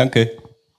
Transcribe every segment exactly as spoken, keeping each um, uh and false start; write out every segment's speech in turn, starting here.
Danke.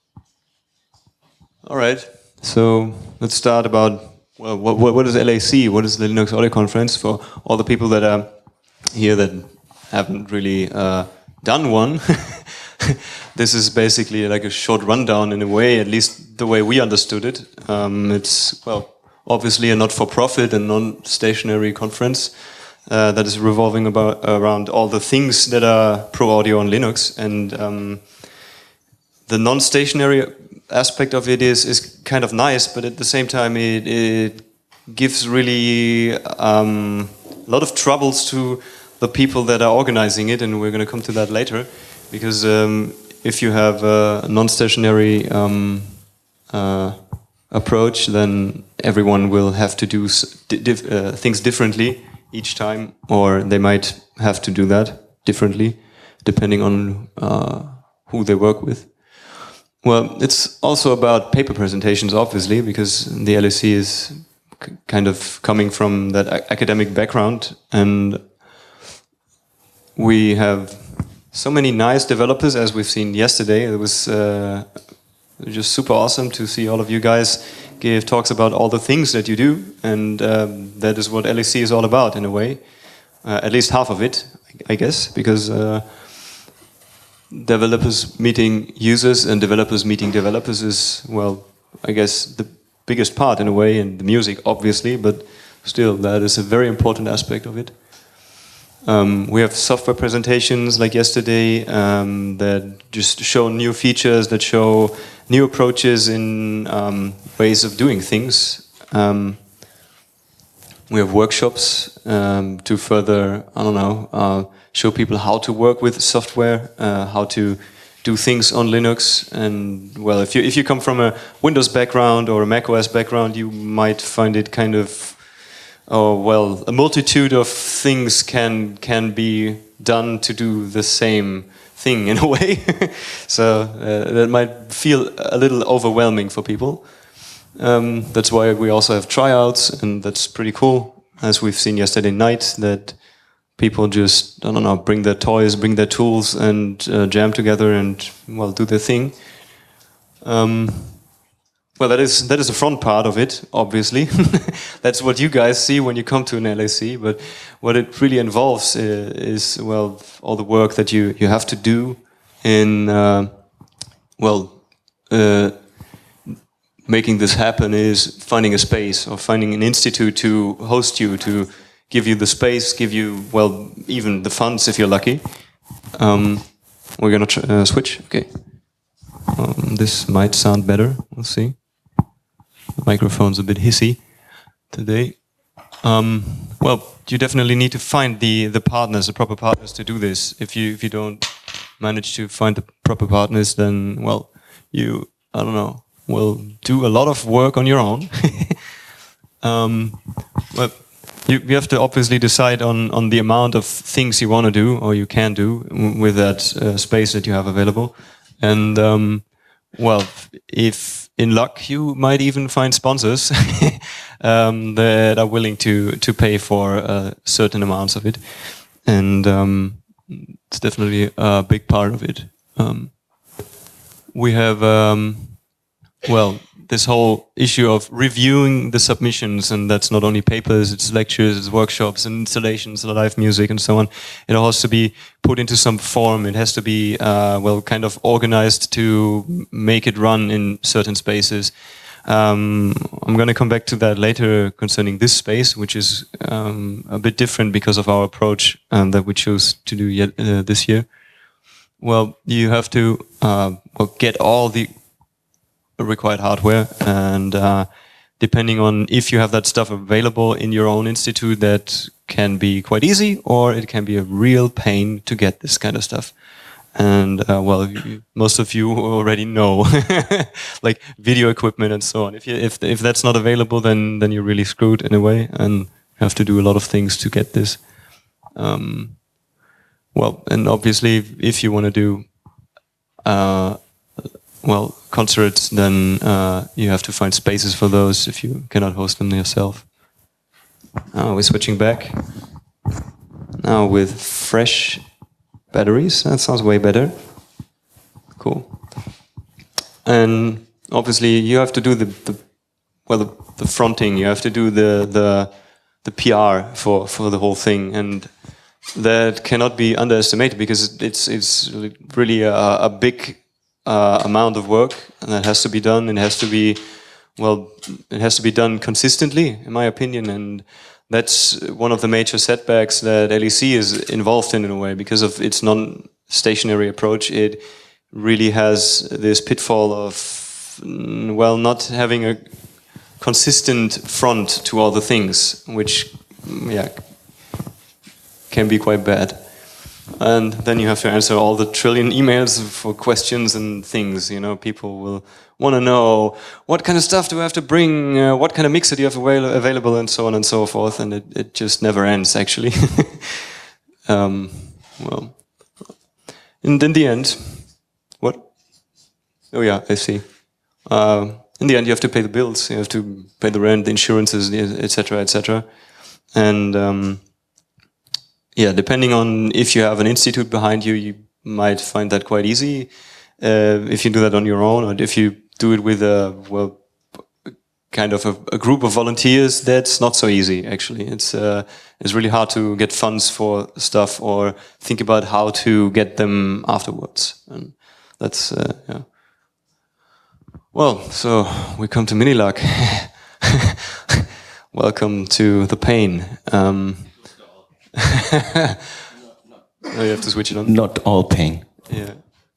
All right. So let's start about, well, what, what is L A C? What is the Linux Audio Conference for all the people that are here that haven't really uh, done one? This is basically like a short rundown in a way, at least the way we understood it. Um, it's, well, obviously a not-for-profit and non-stationary conference uh, that is revolving about around all the things that are pro audio on Linux. And um, the non-stationary aspect of it is is kind of nice, but at the same time it, it gives really um, a lot of troubles to the people that are organizing it, and we're going to come to that later. Because um, if you have a non-stationary um, uh, approach, then everyone will have to do dif uh, things differently each time, or they might have to do that differently, depending on uh, who they work with. Well, it's also about paper presentations, obviously, because the L A C is k kind of coming from that academic background, and we have so many nice developers, as we've seen yesterday. It was uh, just super awesome to see all of you guys give talks about all the things that you do, and um, that is what L A C is all about, in a way. Uh, at least half of it, I guess, because uh, developers meeting users and developers meeting developers is, well, I guess the biggest part, in a way, and the music, obviously, but still, that is a very important aspect of it. Um, we have software presentations like yesterday um, that just show new features, that show new approaches in um, ways of doing things. Um, we have workshops um, to further, I don't know, uh, show people how to work with software, uh, how to do things on Linux. And well, if you if you come from a Windows background or a macOS background, you might find it kind of, oh well, a multitude of things can can be done to do the same thing in a way. So uh, that might feel a little overwhelming for people. Um, that's why we also have tryouts, and that's pretty cool, as we've seen yesterday night, that people just, I don't know, bring their toys, bring their tools, and uh, jam together and, well, do their thing. Um, Well, that is that is the front part of it, obviously. That's what you guys see when you come to an L A C. But what it really involves is, is well, all the work that you you have to do in, uh, well, uh, making this happen is finding a space or finding an institute to host you, to give you the space, give you, well, even the funds if you're lucky. Um, we're gonna tr uh, switch. Okay. Um, this might sound better. We'll see. The microphone's a bit hissy today. Um, well, you definitely need to find the the partners, the proper partners to do this. If you if you don't manage to find the proper partners, then well, you I don't know, will do a lot of work on your own. um, but you you have to obviously decide on on the amount of things you want to do or you can do with that uh, space that you have available, and um, well, if in luck, you might even find sponsors um, that are willing to to pay for uh, certain amounts of it, and um, it's definitely a big part of it. Um, we have, um, well, this whole issue of reviewing the submissions, and that's not only papers, it's lectures, it's workshops, and installations, live music, and so on. It all has to be put into some form. It has to be, uh, well, kind of organized to make it run in certain spaces. Um, I'm going to come back to that later concerning this space, which is um, a bit different because of our approach um, that we chose to do yet, uh, this year. Well, you have to uh, well, get all the required hardware, and uh, depending on if you have that stuff available in your own institute, that can be quite easy, or it can be a real pain to get this kind of stuff. And uh, well, you, most of you already know, like video equipment and so on. If you, if if that's not available, then then you're really screwed in a way, and you have to do a lot of things to get this. Um, well, and obviously, if you want to do uh, well, concerts, then uh, you have to find spaces for those if you cannot host them yourself. Now we're switching back. Now with fresh batteries. That sounds way better. Cool. and obviously you have to do the, the well the, the fronting. You have to do the the the P R for for the whole thing, and that cannot be underestimated because it's it's really a, a big uh, amount of work, and that has to be done. It has to be well, it has to be done consistently, in my opinion, and that's one of the major setbacks that L E C is involved in in a way because of its non-stationary approach. It really has this pitfall of well, not having a consistent front to all the things, which yeah. can be quite bad. And then you have to answer all the trillion emails for questions and things. You know, people will want to know what kind of stuff do I have to bring, uh, what kind of mixer do you have avail available, and so on and so forth. And it, it just never ends, actually. um, well, and in the end, what? Oh yeah, I see. Uh, in the end, you have to pay the bills. You have to pay the rent, the insurances, et cetera, et cetera. And um, yeah, depending on if you have an institute behind you, you might find that quite easy. Uh, if you do that on your own, or if you do it with a well, kind of a, a group of volunteers, that's not so easy. Actually, it's uh, it's really hard to get funds for stuff or think about how to get them afterwards. And that's uh, yeah. Well, so we come to Minilac. Welcome to the pain. Um, oh, you have to switch it on. Not all pain. Yeah.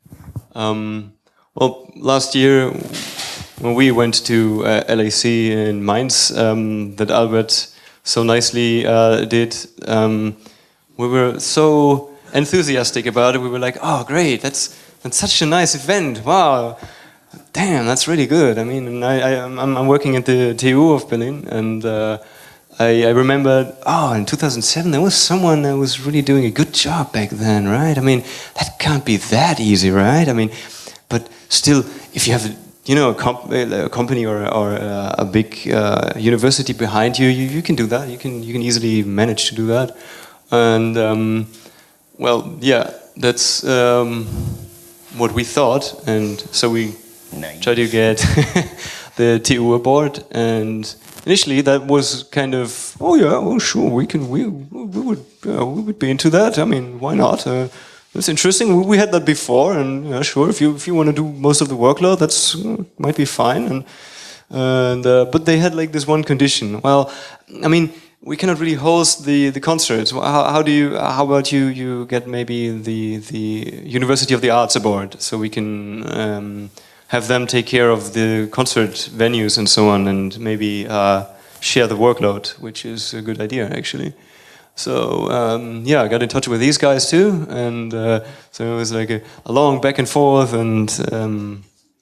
Um, well, last year when we went to uh, L A C in Mainz, um, that Albert so nicely uh, did, um, we were so enthusiastic about it. We were like, "Oh, great! That's that's such a nice event! Wow, damn, that's really good." I mean, and I, I I'm, I'm working at the T U of Berlin, and. Uh, I, I remember, oh, in two thousand seven, there was someone that was really doing a good job back then, right? I mean, that can't be that easy, right? I mean, but still, if you have, you know, a, comp a company or, or a big uh, university behind you, you, you can do that. You can, you can easily manage to do that. And, um, well, yeah, that's um, what we thought. And so we nice. tried to get the T U aboard, and initially, that was kind of, oh yeah, oh sure, we can, we, we would, uh, we would be into that. I mean, why not? Uh, that's interesting. We, we had that before, and yeah, sure, if you if you want to do most of the workload, that's uh, might be fine. And and uh, but they had like this one condition. Well, I mean, we cannot really host the the concerts. How, how do you? How about you? You get maybe the the University of the Arts aboard, so we can. Um, have them take care of the concert venues and so on, and maybe uh, share the workload, which is a good idea, actually. So, um, yeah, I got in touch with these guys too, and uh, so it was like a, a long back and forth, and, um,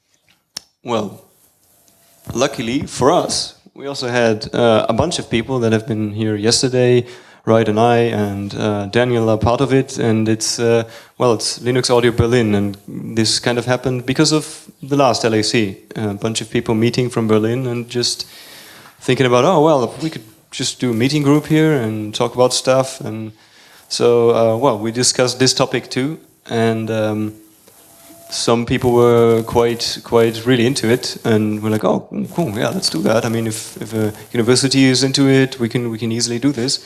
well, luckily for us, we also had uh, a bunch of people that have been here yesterday. Wright and I and uh, Daniel are part of it, and it's uh, well, it's Linux Audio Berlin, and this kind of happened because of the last L A C. A bunch of people meeting from Berlin and just thinking about, oh well, we could just do a meeting group here and talk about stuff, and so uh, well, we discussed this topic too, and um, some people were quite quite really into it, and we're like, oh, cool, yeah, let's do that. I mean, if if a university is into it, we can we can easily do this.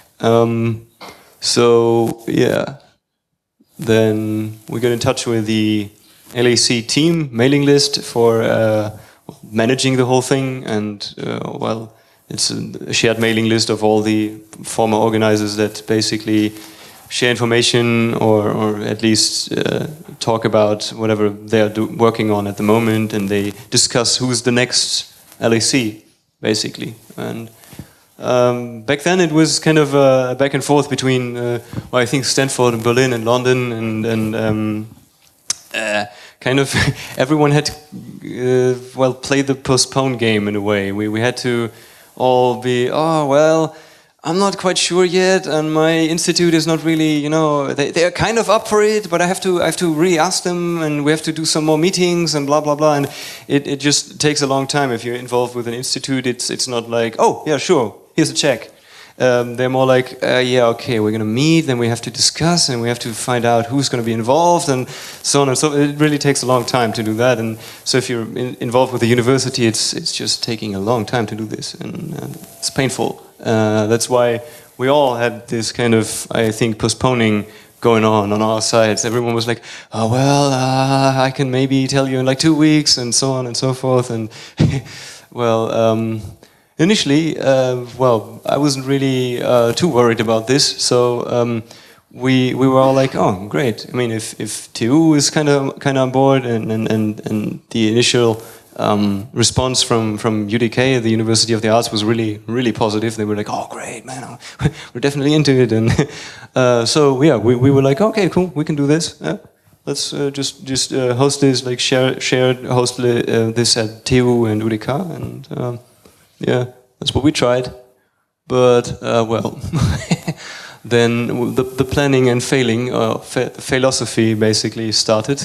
Um, so yeah, then we got in touch with the L A C team mailing list for uh, managing the whole thing, and uh, well, it's a shared mailing list of all the former organizers that basically share information or, or at least uh, talk about whatever they are do working on at the moment, and they discuss who's the next L A C, basically. And Um, back then it was kind of a back and forth between, uh, well, I think Stanford and Berlin and London, and, and um, uh, kind of everyone had to, uh, well, play the postpone game in a way. We, we had to all be, oh, well, I'm not quite sure yet, and my institute is not really, you know, they, they're kind of up for it, but I have to I have to really ask them, and we have to do some more meetings and blah blah blah, and it, it just takes a long time. If you're involved with an institute, it's it's not like, oh yeah, sure, here's a check, Um, they're more like, uh, yeah, okay, we're going to meet, then we have to discuss, and we have to find out who's going to be involved, and so on and so on. It really takes a long time to do that, and so if you're in, involved with the university, it's it's just taking a long time to do this, and, and it's painful. Uh, that's why we all had this kind of, I think, postponing going on on our sides. Everyone was like, oh, well, uh, I can maybe tell you in like two weeks, and so on and so forth, and well... Um, Initially, uh, well, I wasn't really uh, too worried about this, so um, we we were all like, "Oh, great! I mean, if if T U is kind of kind of on board, and and and, and the initial um, response from from U D K, the University of the Arts, was really really positive. They were like, "Oh, great, man! We're definitely into it." And uh, so yeah, we we were like, "Okay, cool, we can do this. Yeah. Let's uh, just just uh, host this, like share shared host uh, this at T U and U D K and." Um, Yeah, that's what we tried, but uh, well, then the, the planning and failing, uh, fa philosophy basically started,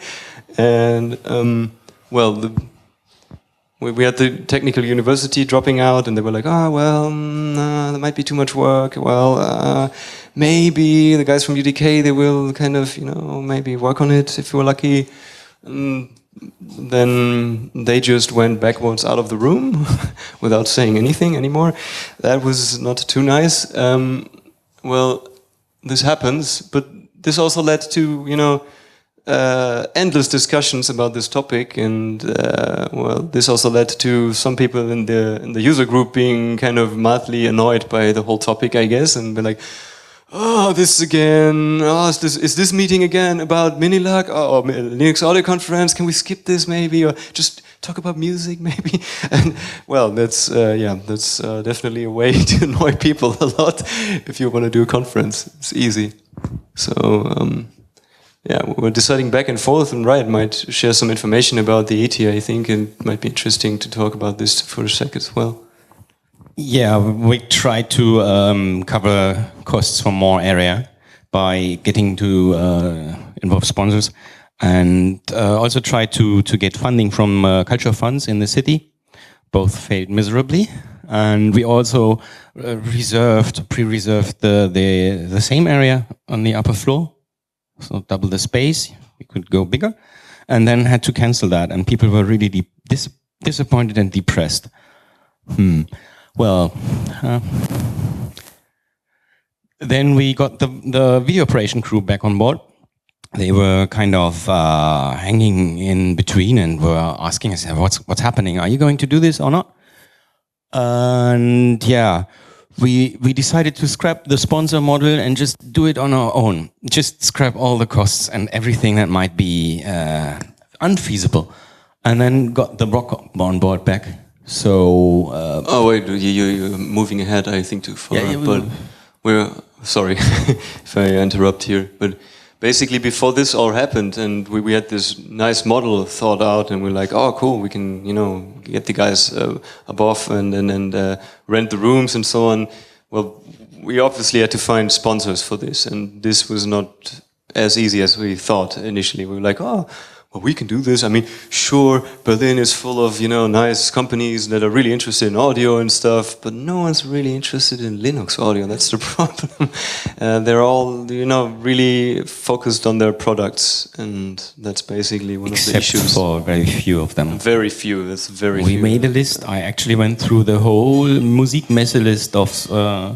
and um, well, the, we, we had the technical university dropping out, and they were like, oh well, mm, uh, there might be too much work. Well, uh, maybe the guys from U D K, they will kind of, you know, maybe work on it if we're lucky. Um, Then they just went backwards out of the room without saying anything anymore. That was not too nice. Um, well, this happens, but this also led to, you know, uh, endless discussions about this topic, and uh, well, this also led to some people in the in the user group being kind of mildly annoyed by the whole topic, I guess, and be like, oh, this again. Oh, is this, is this meeting again about Minilag? Oh, Linux Audio Conference. Can we skip this maybe, or just talk about music maybe? And well, that's uh, yeah, that's uh, definitely a way to annoy people a lot if you want to do a conference. It's easy. So um, yeah, we're deciding back and forth, and Riot might share some information about the E T I. I think it might be interesting to talk about this for a sec as well. Yeah, we try to um, cover costs for more area by getting to uh, involve sponsors, and uh, also try to to get funding from uh, culture funds in the city. Both failed miserably, and we also uh, reserved, pre-reserved the, the the same area on the upper floor, so double the space. We could go bigger, and then had to cancel that, and people were really dis dis disappointed and depressed. Hmm. Well, uh, then we got the, the video operation crew back on board. They were kind of uh, hanging in between and were asking us, what's, what's happening? Are you going to do this or not? And yeah, we, we decided to scrap the sponsor model and just do it on our own. Just scrap all the costs and everything that might be uh, unfeasible. And then got the Rock on board back. So. Uh, oh wait, you, you're moving ahead. I think too far. Yeah, yeah, but we're sorry if I interrupt here. But basically, before this all happened, and we, we had this nice model thought out, and we're like, oh, cool, we can, you know, get the guys uh, above and and, and uh, rent the rooms and so on. Well, we obviously had to find sponsors for this, and this was not as easy as we thought initially. We were like, oh. Well, we can do this. I mean, sure, Berlin is full of, you know, nice companies that are really interested in audio and stuff, but no one's really interested in Linux audio. That's the problem. uh, they're all, you know, really focused on their products, and that's basically one Except of the issues. Except for very few of them. Very few. That's very we few. We made a list. I actually went through the whole Musikmesse list of uh,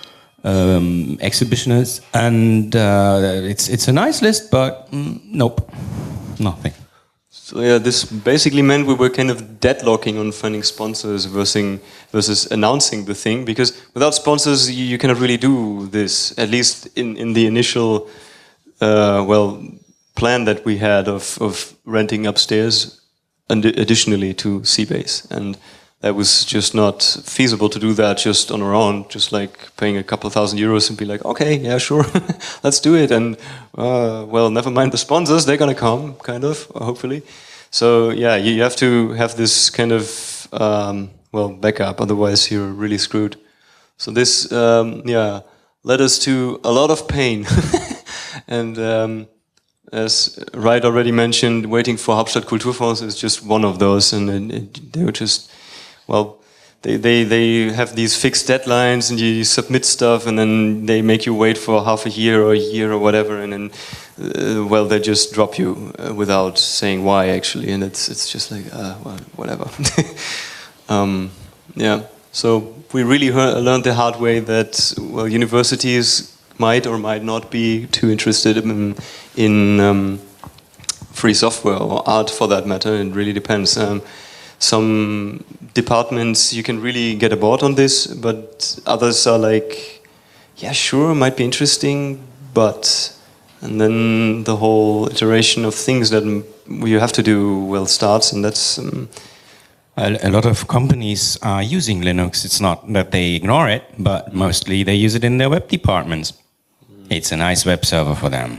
um, exhibitionists, and uh, it's it's a nice list, but mm, nope. Nothing. So yeah, this basically meant we were kind of deadlocking on finding sponsors versus, versus announcing the thing, because without sponsors you, you cannot really do this, at least in, in the initial uh, well plan that we had of, of renting upstairs and additionally to C-Base. And that was just not feasible to do that just on our own, just like paying a couple of thousand euros and be like, okay, yeah, sure, let's do it. And, uh, well, never mind the sponsors, they're going to come, kind of, hopefully. So, yeah, you have to have this kind of, um, well, backup, otherwise you're really screwed. So this, um, yeah, led us to a lot of pain. And um, as Riot already mentioned, waiting for Hauptstadt Kulturfonds is just one of those, and it, it, they were just... Well, they, they, they have these fixed deadlines, and you submit stuff, and then they make you wait for half a year or a year or whatever, and then, uh, well, they just drop you uh, without saying why, actually, and it's it's just like, uh, well, whatever. um, yeah, so we really learned the hard way that, well, universities might or might not be too interested in, in um, free software or art, for that matter. It really depends. Um, some departments you can really get aboard on this, but others are like, yeah, sure, might be interesting, but, and then the whole iteration of things that you have to do, well, starts, and that's um, a, a lot of companies are using Linux. It's not that they ignore it, but mostly they use it in their web departments. It's a nice web server for them.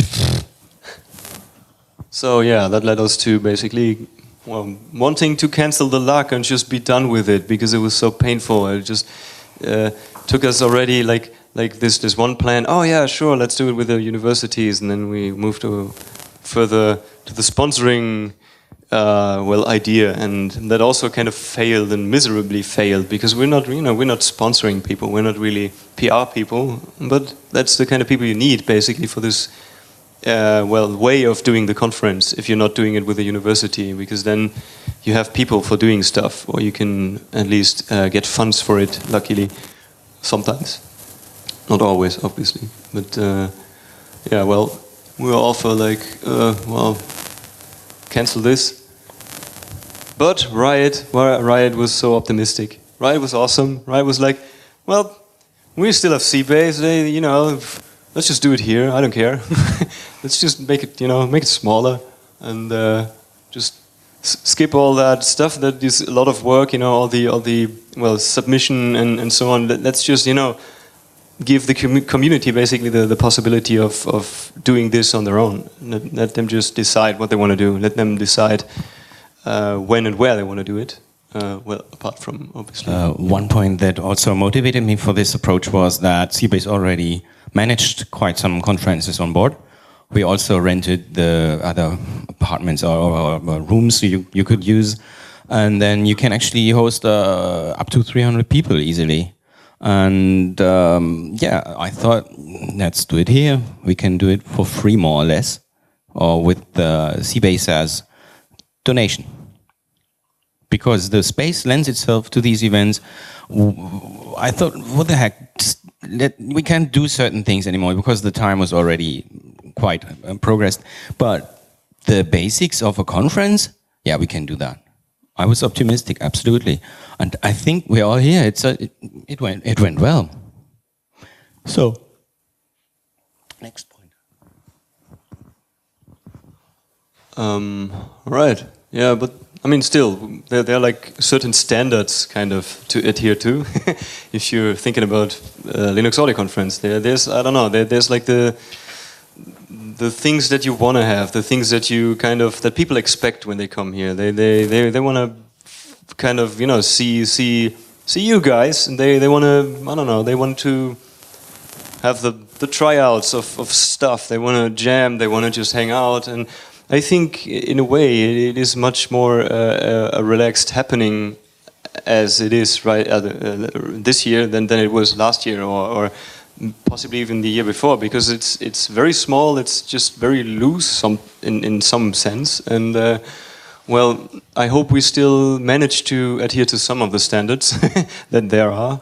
So yeah, that led us to basically, well, wanting to cancel the luck and just be done with it, because it was so painful. It just uh, took us already like like this this one plan. Oh yeah, sure, let's do it with the universities, and then we moved to further to the sponsoring uh, well idea, and that also kind of failed and miserably failed, because we're not you know we're not sponsoring people, we're not really P R people, but that's the kind of people you need basically for this. Uh, well, way of doing the conference if you're not doing it with a university, because then you have people for doing stuff, or you can at least uh, get funds for it, luckily, sometimes. Not always, obviously. But, uh, yeah, well, we were all for like, uh, well, cancel this. But Riot, Riot was so optimistic. Riot was awesome. Riot was like, well, we still have C-Base, they, you know, let's just do it here. I don't care. Let's just make it, you know, make it smaller, and uh, just s skip all that stuff. That is a lot of work, you know, all the all the well submission and, and so on. Let's just, you know, give the com community basically the, the possibility of of doing this on their own. Let, let them just decide what they want to do. Let them decide uh, when and where they want to do it. Uh, well, apart from obviously. Uh, one point that also motivated me for this approach was that C-Base already managed quite some conferences on board. We also rented the other apartments or, or, or rooms you, you could use, and then you can actually host uh, up to three hundred people easily. And um, yeah, I thought, let's do it here. We can do it for free, more or less, or with the C-Base as donation. Because the space lends itself to these events. I thought, what the heck, let, we can't do certain things anymore, because the time was already quite uh, progressed. But the basics of a conference, yeah, we can do that. I was optimistic, absolutely. And I think we're all here. It's a, it, it, went, it went well. So, next point. Um, right, yeah, but I mean, still, there, there are like certain standards kind of to adhere to. If you're thinking about uh, Linux Audio Conference, there, there's, I don't know, there, there's like the the things that you want to have, the things that you kind of, that people expect when they come here. They they they, they want to kind of, you know, see see see you guys, and they, they want to, I don't know, they want to have the, the tryouts of, of stuff. They want to jam, they want to just hang out, and I think, in a way, it is much more uh, a relaxed happening as it is right uh, uh, this year than, than it was last year, or, or possibly even the year before, because it's it's very small. It's just very loose, some in in some sense, and uh, well, I hope we still manage to adhere to some of the standards that there are.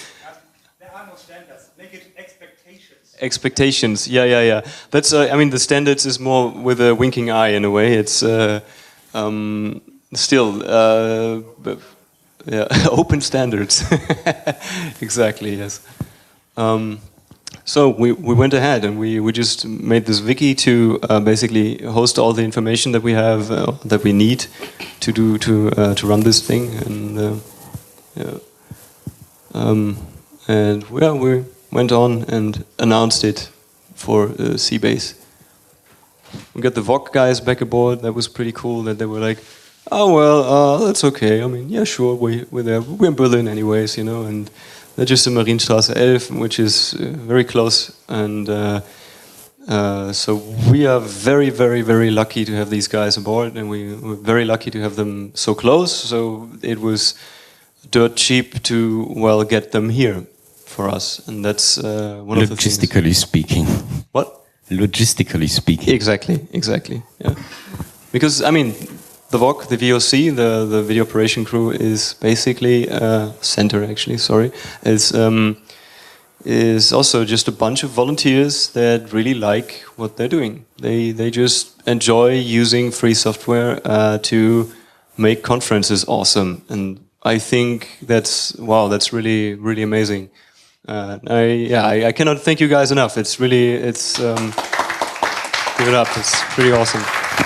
Expectations, yeah, yeah, yeah. That's, uh, I mean, the standards is more with a winking eye in a way. It's uh, um, still, uh, yeah, open standards. Exactly, yes. Um, so we, we went ahead and we, we just made this wiki to uh, basically host all the information that we have, uh, that we need to do to uh, to run this thing, and uh, yeah, um, and yeah, we went on and announced it for uh, C-Base. We got the V O C guys back aboard. That was pretty cool. That they were like, "Oh well, uh, that's okay. I mean, yeah, sure, we, we're there. We're in Berlin anyways, you know." And they're just in Marienstraße eleven, which is uh, very close. And uh, uh, so we are very, very, very lucky to have these guys aboard, and we, we're very lucky to have them so close. So it was dirt cheap to well get them here for us, and that's uh, one of the things. Logistically speaking. What? Logistically speaking. Exactly, exactly. Yeah, because I mean, the V O C, the V O C, the the video operation crew is basically uh, center. Actually, sorry, is um, is also just a bunch of volunteers that really like what they're doing. They they just enjoy using free software uh, to make conferences awesome, and I think that's wow, that's really really amazing. Uh, I yeah, I, I cannot thank you guys enough. It's really it's um, give it up. It's pretty awesome.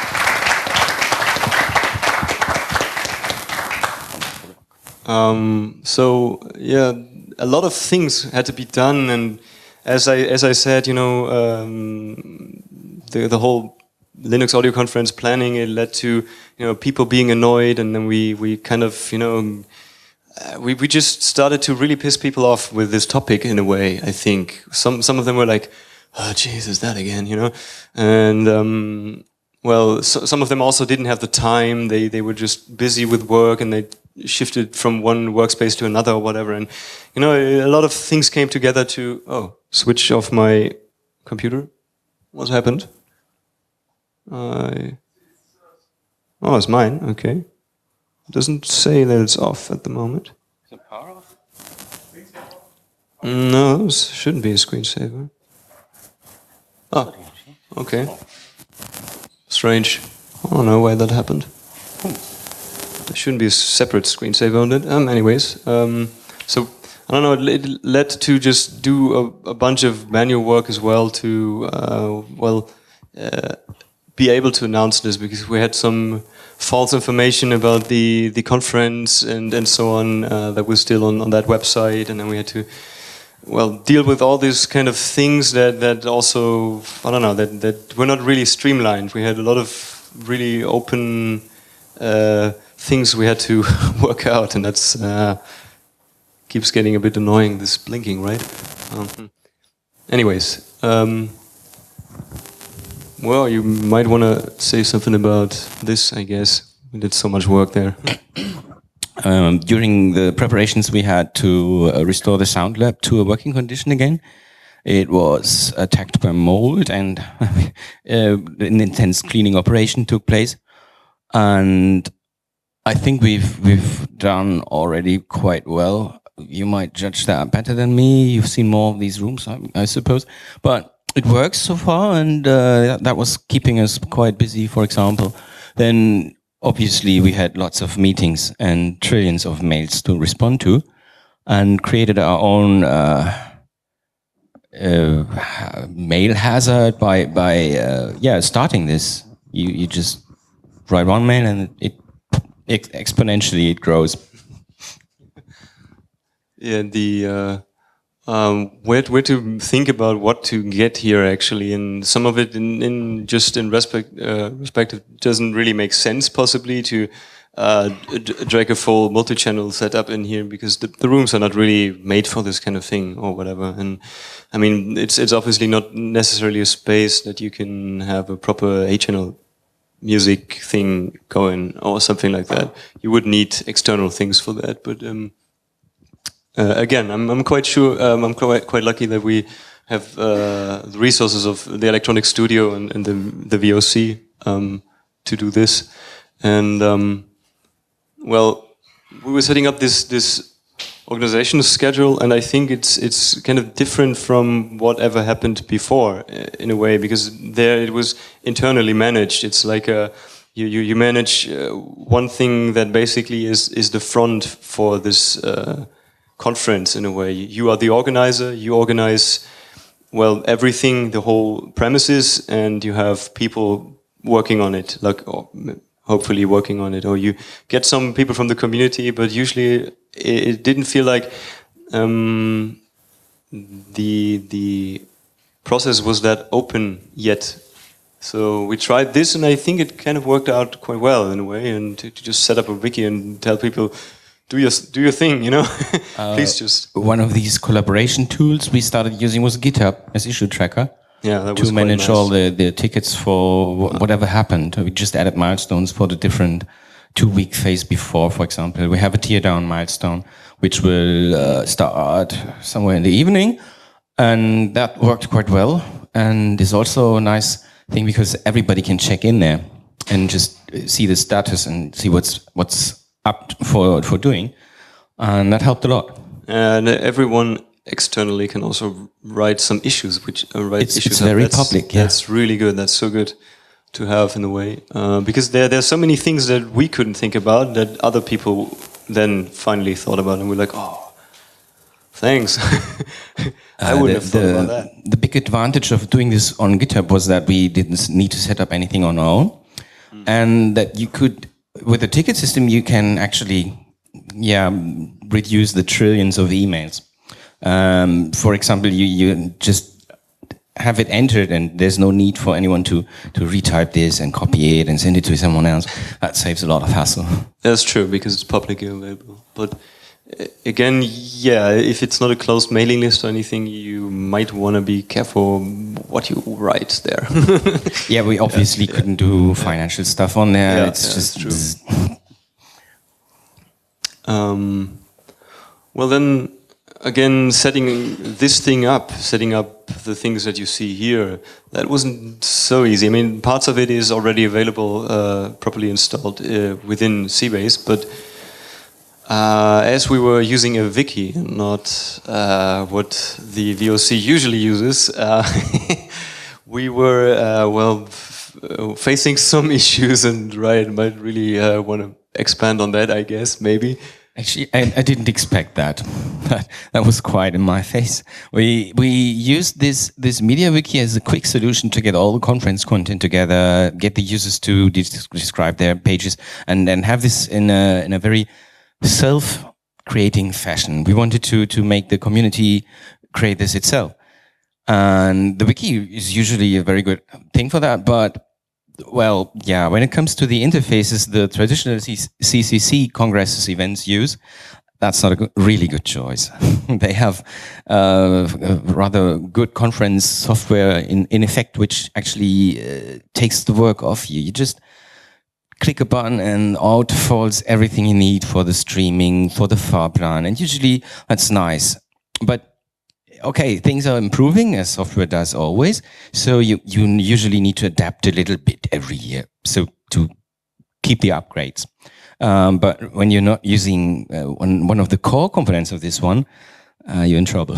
Um, so yeah, a lot of things had to be done, and as I as I said, you know, um, the the whole Linux audio conference planning, it led to you know people being annoyed, and then we we kind of you know. Uh, we we just started to really piss people off with this topic in a way. I think some some of them were like, "Oh, Jesus, that again," you know, and um, well, so, some of them also didn't have the time. They they were just busy with work, and they shifted from one workspace to another or whatever. And you know, a lot of things came together to oh, switch off my computer. What's happened? I oh, it's mine. Okay. Doesn't say that it's off at the moment. Is it power off? No, this shouldn't be a screensaver. Oh, okay. Strange. I don't know why that happened. There shouldn't be a separate screensaver on it. Um, anyways, um, so I don't know. It, it led to just do a, a bunch of manual work as well to uh, well uh, be able to announce this, because we had some false information about the the conference and and so on uh, that was still on on that website, and then we had to well deal with all these kind of things that that also I don't know that that were not really streamlined. We had a lot of really open uh, things we had to work out, and that's uh, keeps getting a bit annoying. This blinking, right? Um, anyways. Um, Well, you might want to say something about this, I guess. We did so much work there. Um, during the preparations, we had to uh, restore the Sound Lab to a working condition again. It was attacked by mold, and uh, an intense cleaning operation took place. And I think we've we've done already quite well. You might judge that better than me. You've seen more of these rooms, I, I suppose, but. It works so far, and uh, that was keeping us quite busy, for example. Then, obviously, we had lots of meetings and trillions of mails to respond to, and created our own uh, uh, mail hazard by, by uh, yeah, starting this. You, you just write one mail, and it, it exponentially it grows. Yeah, the... Uh Um, where where to think about what to get here actually, and some of it in, in just in respect uh, respect doesn't really make sense possibly to uh, drag a full multi-channel setup in here, because the, the rooms are not really made for this kind of thing or whatever. And I mean, it's it's obviously not necessarily a space that you can have a proper eight-channel music thing going or something like that. You would need external things for that, but. Um, Uh, again, I'm, I'm quite sure, um, I'm quite, quite lucky that we have uh, the resources of the Electronic Studio and, and the, the V O C um, to do this. And, um, well, we were setting up this, this organizational schedule, and I think it's, it's kind of different from whatever happened before, in a way, because there it was internally managed. It's like a, you, you, you manage uh, one thing that basically is, is the front for this uh, conference in a way. You are the organizer, you organize, well, everything, the whole premises, and you have people working on it, like or hopefully working on it, or you get some people from the community, but usually it, it didn't feel like um, the the process was that open yet. So we tried this, and I think it kind of worked out quite well in a way, and to, to just set up a wiki and tell people, do your do your thing, you know. uh, Please just. One of these collaboration tools we started using was GitHub as issue tracker. Yeah, that was to manage nice. all the, the tickets for wh whatever happened. We just added milestones for the different two-week phase before, for example. We have a teardown milestone, which will uh, start somewhere in the evening, and that worked quite well. And is also a nice thing because everybody can check in there and just see the status and see what's what's up for for doing, and that helped a lot. And everyone externally can also write some issues, which uh, write it's, issues. It's very that's, public. Yeah. That's really good. That's so good to have in a way, uh, because there there's so many things that we couldn't think about that other people then finally thought about, and we're like, oh, thanks. I uh, wouldn't the, have thought the, about that. The big advantage of doing this on GitHub was that we didn't need to set up anything on our own, mm. and that you could, with the ticket system, you can actually, yeah, reduce the trillions of emails. Um, for example, you, you just have it entered and there's no need for anyone to, to retype this and copy it and send it to someone else. That saves a lot of hassle. That's true, because it's publicly available. But uh, again, yeah, if it's not a closed mailing list or anything, you might want to be careful what you write there. Yeah, we obviously yeah, couldn't yeah. do financial stuff on there. Yeah, it's yeah, just... true. um, well then... Again, setting this thing up, setting up the things that you see here, that wasn't so easy. I mean, parts of it is already available, uh, properly installed uh, within Cbase, but uh, as we were using a wiki, not uh, what the V O C usually uses, uh, we were, uh, well, f facing some issues, and Ryan might really uh, want to expand on that, I guess, maybe. Actually, I, I didn't expect that. That was quite in my face. We we used this this MediaWiki as a quick solution to get all the conference content together, get the users to de describe their pages, and then have this in a in a very self-creating fashion. We wanted to to make the community create this itself, and the wiki is usually a very good thing for that, but. Well, yeah, when it comes to the interfaces the traditional C C C congresses events use, that's not a good, really good choice. They have uh, a rather good conference software in, in effect, which actually uh, takes the work off you. You just click a button and out falls everything you need for the streaming, for the Fahrplan, and usually that's nice. But okay, things are improving, as software does always, so you, you usually need to adapt a little bit every year, so to keep the upgrades. Um, but when you're not using uh, one, one of the core components of this one, uh, you're in trouble.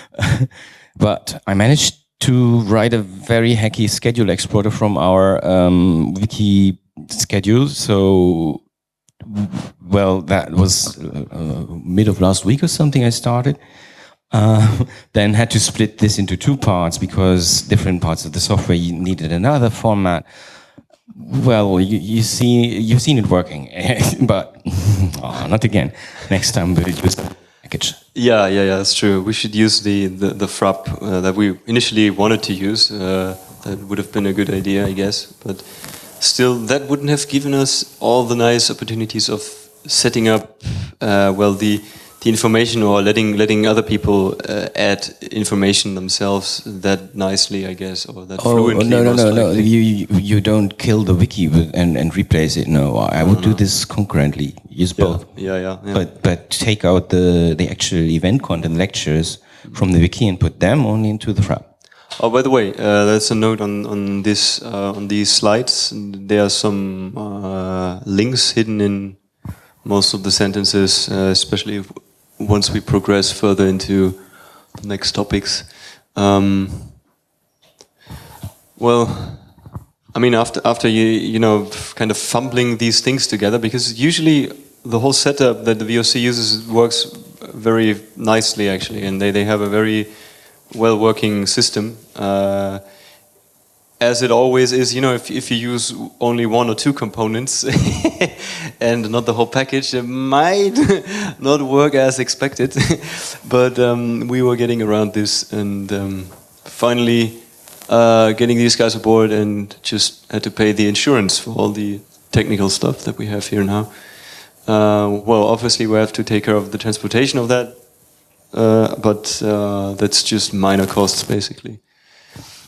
But I managed to write a very hacky schedule exporter from our um, wiki schedule, so, well, that was uh, mid of last week or something I started. Uh, then had to split this into two parts because different parts of the software you needed another format. Well, you, you see, you've seen it working, but oh, not again. Next time we'll use the package. Yeah, yeah, yeah, that's true. We should use the the, the frap uh, that we initially wanted to use. Uh, that would have been a good idea, I guess. But still, that wouldn't have given us all the nice opportunities of setting up, uh, well, the. the information, or letting letting other people uh, add information themselves that nicely, I guess, or that oh, fluently. No, no, no, no. likely. You you don't kill the wiki with, and and replace it. No, I would no, do no. this concurrently. Use yeah, both. Yeah, yeah, yeah. But but take out the the actual event content lectures from the wiki and put them only into the frap. Oh, by the way, uh, there's a note on on this uh, on these slides. There are some uh, links hidden in most of the sentences, uh, especially if once we progress further into the next topics. Um, well, I mean, after after you you know kind of fumbling these things together, because usually the whole setup that the V O C uses works very nicely actually, and they they have a very well working system. Uh, As it always is, you know, if, if you use only one or two components and not the whole package, it might not work as expected. But um, we were getting around this, and um, finally uh, getting these guys aboard, and just had to pay the insurance for all the technical stuff that we have here now. Uh, well, obviously we have to take care of the transportation of that, uh, but uh, that's just minor costs, basically.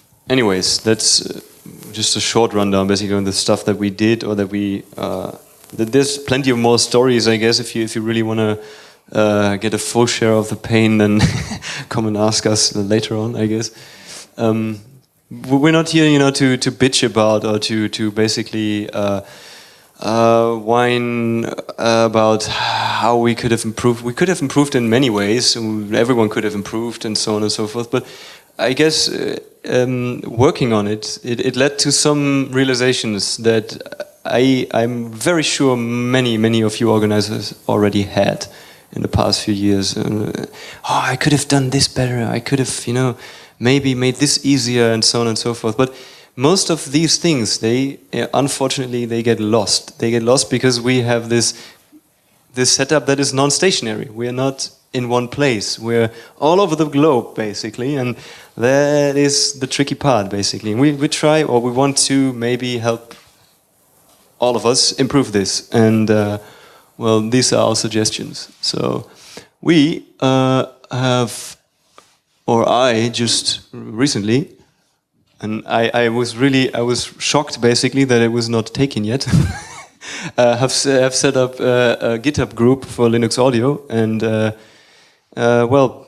Anyways, that's uh, just a short rundown, basically, on the stuff that we did or that we uh, there's plenty of more stories, I guess. If you if you really want to uh, get a full share of the pain, then come and ask us later on, I guess. Um, we're not here, you know, to to bitch about or to to basically uh, uh, whine about how we could have improved. We could have improved in many ways. Everyone could have improved, and so on and so forth. But I guess uh, um, working on it, it, it led to some realizations that I, I'm very sure many, many of you organizers already had in the past few years. Uh, oh, I could have done this better. I could have, you know, maybe made this easier, and so on and so forth. But most of these things, they uh, unfortunately they get lost. They get lost because we have this this setup that is non-stationary. We are not in one place. We're all over the globe, basically, and that is the tricky part, basically. We we try, or we want to maybe help all of us improve this, and uh, well, these are our suggestions. So we uh, have, or I just recently, and I, I was really, I was shocked, basically, that it was not taken yet. uh, have have set up a, a GitHub group for Linux Audio, and uh, uh, well,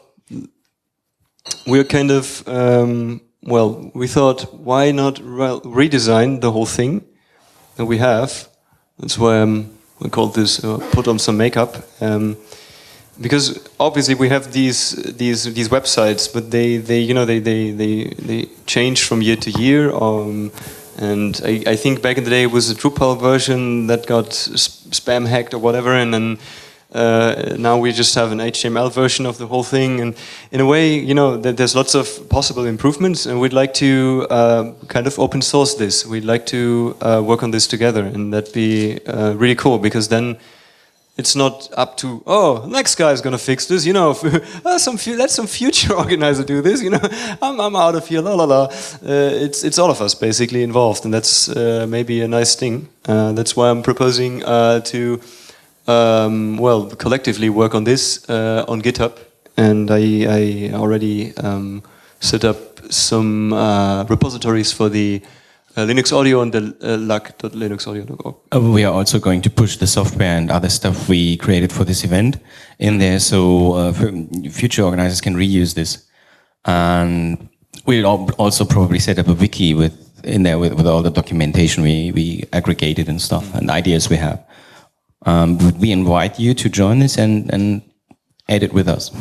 we're kind of um, well, we thought, why not re redesign the whole thing that we have? That's why um, we called this uh, "Put on Some Makeup," um, because obviously we have these these these websites, but they they you know they they they, they change from year to year. Um, And I, I think back in the day it was a Drupal version that got spam hacked or whatever, and then uh, now we just have an H T M L version of the whole thing. And in a way, you know, th there's lots of possible improvements, and we'd like to uh, kind of open source this. We'd like to uh, work on this together, and that'd be uh, really cool, because then it's not up to, oh, next guy's gonna fix this, you know, uh, some let some future organizer do this, you know, I'm, I'm out of here, la la la. Uh, it's, it's all of us basically involved, and that's uh, maybe a nice thing. Uh, that's why I'm proposing uh, to, um, well, collectively work on this uh, on GitHub, and I, I already um, set up some uh, repositories for the Uh, Linux Audio on the uh, luck dot linux audio dot org. Uh, we are also going to push the software and other stuff we created for this event in there, so uh, future organizers can reuse this. And we'll al also probably set up a wiki with in there with, with all the documentation we, we aggregated and stuff, and ideas we have. Um, would we invite you to join this and, and edit with us?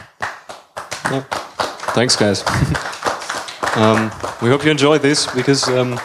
Yeah. Thanks, guys. Um, we hope you enjoy this, because um,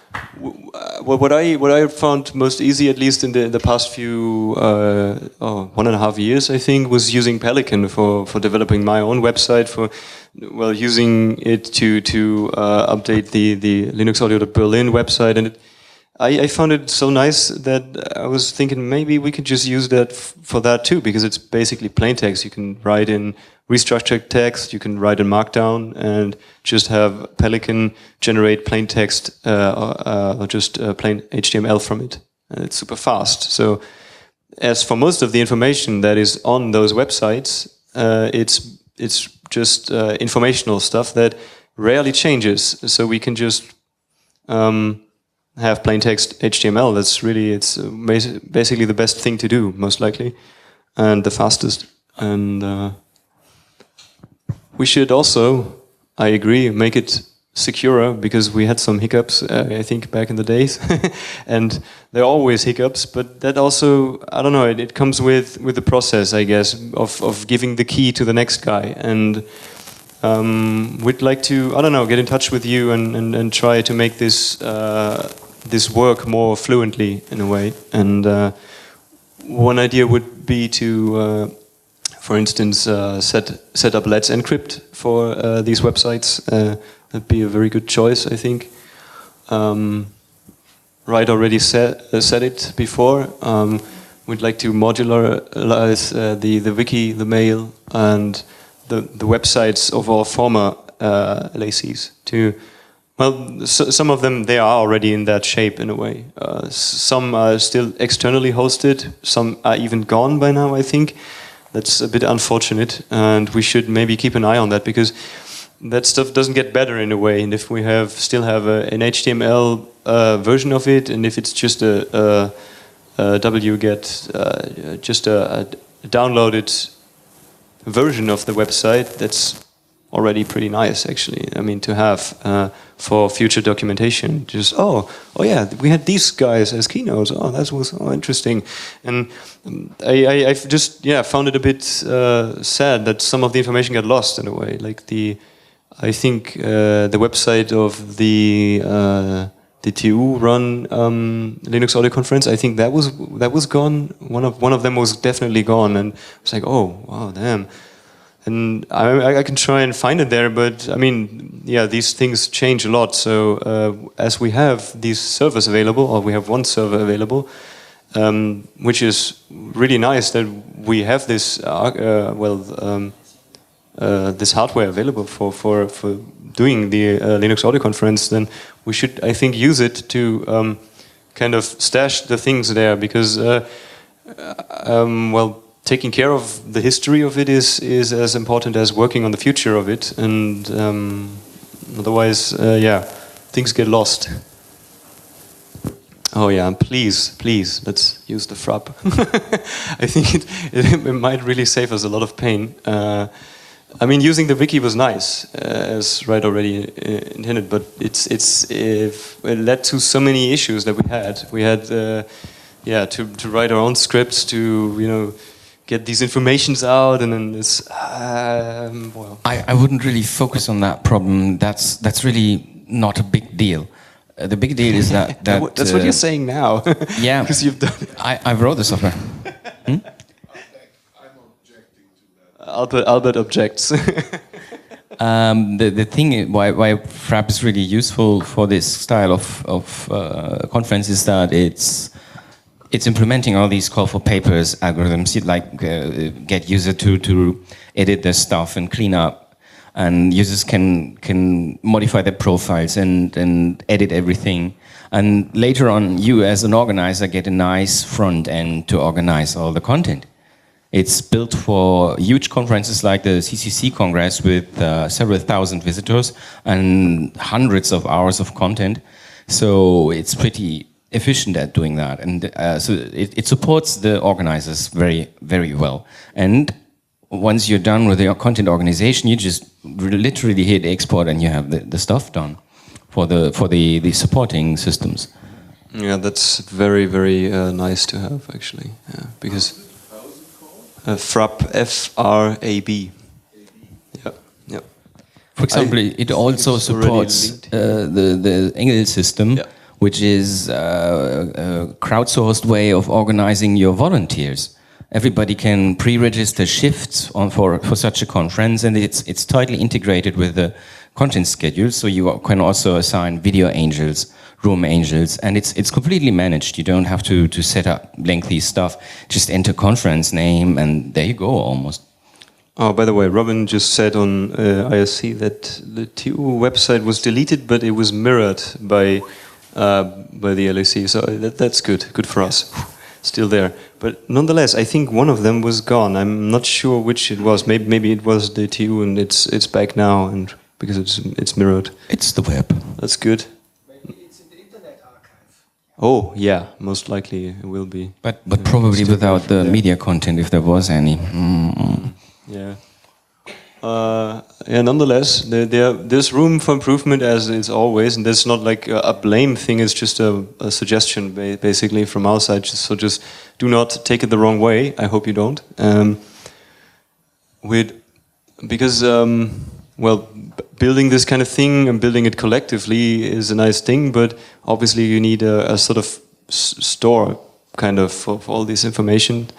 w what I what I found most easy, at least in the, the past few uh, oh, one and a half years, I think, was using Pelican for for developing my own website, for well using it to to uh, update the the Linux Audio Berlin website, and it, I, I found it so nice that I was thinking maybe we could just use that f for that too, because it's basically plain text. You can write in restructured text, you can write in Markdown, and just have Pelican generate plain text uh, uh, or just uh, plain H T M L from it. And it's super fast. So as for most of the information that is on those websites, uh, it's it's just uh, informational stuff that rarely changes. So we can just um, have plain text H T M L. That's really, it's basically the best thing to do, most likely, and the fastest. And uh, we should also, I agree, make it securer, because we had some hiccups, uh, I think, back in the days. And there are always hiccups, but that also, I don't know, it, it comes with, with the process, I guess, of, of giving the key to the next guy. And um, we'd like to, I don't know, get in touch with you and, and, and try to make this, uh, this work more fluently, in a way. And uh, one idea would be to uh, for instance, uh, set set up Let's Encrypt for uh, these websites. Uh, that'd be a very good choice, I think. Um, Right already said uh, said it before. Um, we'd like to modularize uh, the the wiki, the mail, and the the websites of our former uh, L A Cs. To well, so, some of them, they are already in that shape in a way. Uh, some are still externally hosted. Some are even gone by now, I think. That's a bit unfortunate, and we should maybe keep an eye on that, because that stuff doesn't get better in a way. And if we have still have a, an H T M L uh, version of it, and if it's just a, a, uh, wget uh, just a, a downloaded version of the website that's already pretty nice, actually. I mean, to have uh, for future documentation. Just oh, oh yeah, we had these guys as keynotes. Oh, that was oh, interesting. And um, I, I, I've just yeah found it a bit uh, sad that some of the information got lost in a way. Like the, I think uh, the website of the uh, the T U run um, Linux Audio Conference. I think that was that was gone. One of one of them was definitely gone, and I was like, oh wow, damn. And I, I can try and find it there, but I mean, yeah, these things change a lot. So uh, as we have these servers available, or we have one server available, um, which is really nice that we have this, uh, uh, well, um, uh, this hardware available for for for doing the uh, Linux Audio Conference. Then we should, I think, use it to um, kind of stash the things there, because, uh, um, well. Taking care of the history of it is is as important as working on the future of it, and um, otherwise, uh, yeah, things get lost. Oh yeah, and please, please, let's use the Frapp. I think it, it, it might really save us a lot of pain. Uh, I mean, using the wiki was nice, uh, as Wright already uh, intended, but it's it's if it led to so many issues that we had. We had, uh, yeah, to to write our own scripts, to you know. Get these informations out, and then this. Um, well, I, I wouldn't really focus on that problem. That's that's really not a big deal. Uh, the big deal is that, that that's uh, what you're saying now. Yeah, because you've done it. I I wrote the software. Hmm? I'm objecting to that. Albert Albert objects. um, the the thing is, why why Frapp is really useful for this style of of uh, conference is that it's. It's implementing all these call for papers algorithms, like uh, get user to to edit their stuff and clean up, and users can can modify their profiles and and edit everything. And later on, you as an organizer get a nice front end to organize all the content. It's built for huge conferences like the C C C Congress with uh, several thousand visitors and hundreds of hours of content. So it's pretty efficient at doing that, and uh, so it, it supports the organizers very, very well. And once you're done with your content organization, you just literally hit export, and you have the, the stuff done for the for the the supporting systems. Yeah, that's very, very uh, nice to have, actually. Yeah, because uh, Frapp, F R A B. Yeah, yeah. For example, I, it also supports uh, the the Engel system. Yeah. Which is uh, a crowdsourced way of organizing your volunteers. Everybody can pre-register shifts on for, for such a conference, and it's it's tightly integrated with the content schedule. So you can also assign video angels, room angels, and it's it's completely managed. You don't have to to set up lengthy stuff. Just enter conference name, and there you go, almost. Oh, by the way, Robin just said on uh, I S C that the T U website was deleted, but it was mirrored by. Uh, by the L A C, so that, that's good, good for us. Still there, but nonetheless, I think one of them was gone. I'm not sure which it was. Maybe maybe it was the T U, and it's it's back now, and because it's it's mirrored. It's the web. That's good. Maybe it's in the Internet Archive. Oh yeah, most likely it will be. But but probably without the there. media content, if there was any. Mm. Yeah. Uh, yeah, nonetheless, there, there, there's room for improvement, as is always, and there's not like a, a blame thing. It's just a, a suggestion, ba basically, from our side. So just do not take it the wrong way. I hope you don't. Um, with because um, well, b building this kind of thing and building it collectively is a nice thing, but obviously you need a, a sort of s store kind of for, for all this information.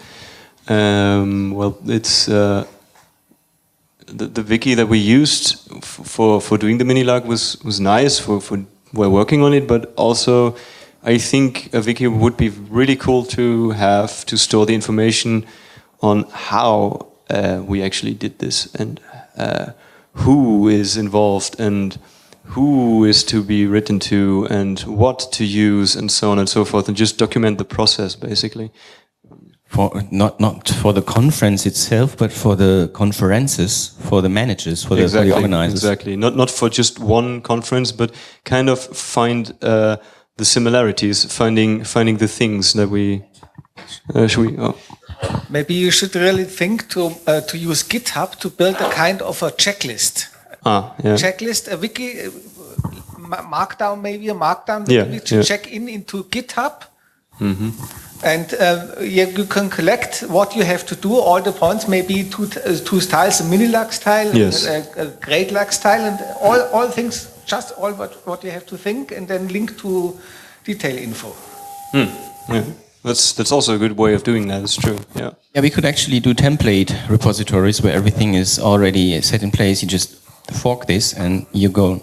Um, well, it's. Uh, The, the wiki that we used for for doing the Minilag was was nice. For for we're working on it, but also I think a wiki would be really cool to have to store the information on how uh, we actually did this, and uh, who is involved, and who is to be written to, and what to use, and so on and so forth, and just document the process basically. For not not for the conference itself, but for the conferences, for the managers, for the, exactly, for the organizers. Exactly. Not not for just one conference, but kind of find uh, the similarities, finding finding the things that we Uh, should we? Oh. Maybe you should really think to uh, to use GitHub to build a kind of a checklist. Ah, yeah. Checklist, a wiki, uh, ma- markdown maybe, a markdown Yeah, wiki to yeah. check in into GitHub. Mm-hmm. And uh, yeah, you can collect what you have to do, all the points, maybe two, t- uh, two styles, a mini Lux style, Yes. and a, a great Lux style, and all, all things, just all what, what you have to think, and then link to detail info. Hmm. Yeah. That's that's also a good way of doing that. It's true. Yeah. Yeah, we could actually do template repositories where everything is already set in place. You just fork this and you go.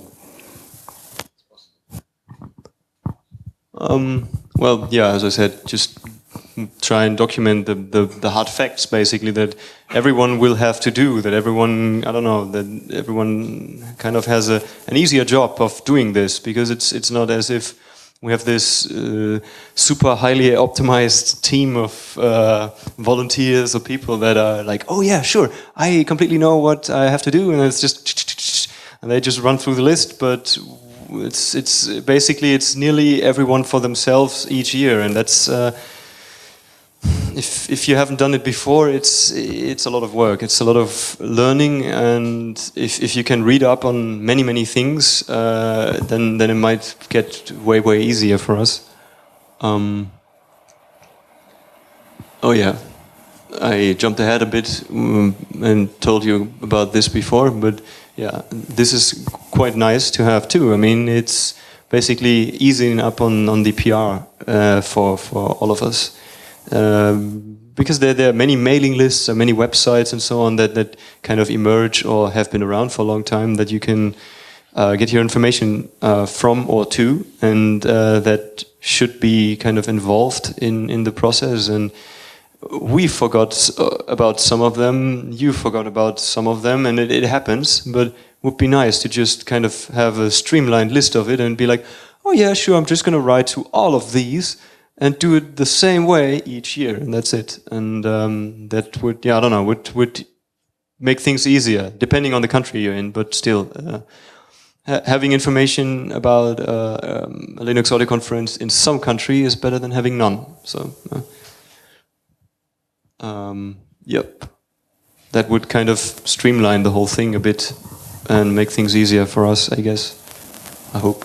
Um, well, yeah, as I said, just try and document the, the, the hard facts, basically, that everyone will have to do, that everyone, I don't know, that everyone kind of has a, an easier job of doing this, because it's, it's not as if we have this uh, super highly optimized team of uh, volunteers or people that are like, oh yeah, sure, I completely know what I have to do, and it's just, and they just run through the list, but it's it's basically it's nearly everyone for themselves each year, and that's uh, if if you haven't done it before, it's it's a lot of work, it's a lot of learning, and if if you can read up on many many things, uh, then then it might get way way easier for us. Um, oh yeah, I jumped ahead a bit um, and told you about this before, but yeah, this is quite nice to have too. I mean, it's basically easing up on, on the P R uh, for, for all of us. Um, because there, there are many mailing lists and many websites and so on that, that kind of emerge or have been around for a long time that you can uh, get your information uh, from or to, and uh, that should be kind of involved in, in the process. And we forgot about some of them, you forgot about some of them, and it, it happens, but it would be nice to just kind of have a streamlined list of it and be like, oh yeah, sure, I'm just going to write to all of these and do it the same way each year, and that's it. And um, that would, yeah, I don't know, would, would make things easier, depending on the country you're in, but still, uh, ha having information about uh, um, a Linux Audio Conference in some country is better than having none, so... Uh, Um, yep, that would kind of streamline the whole thing a bit and make things easier for us, I guess. I hope.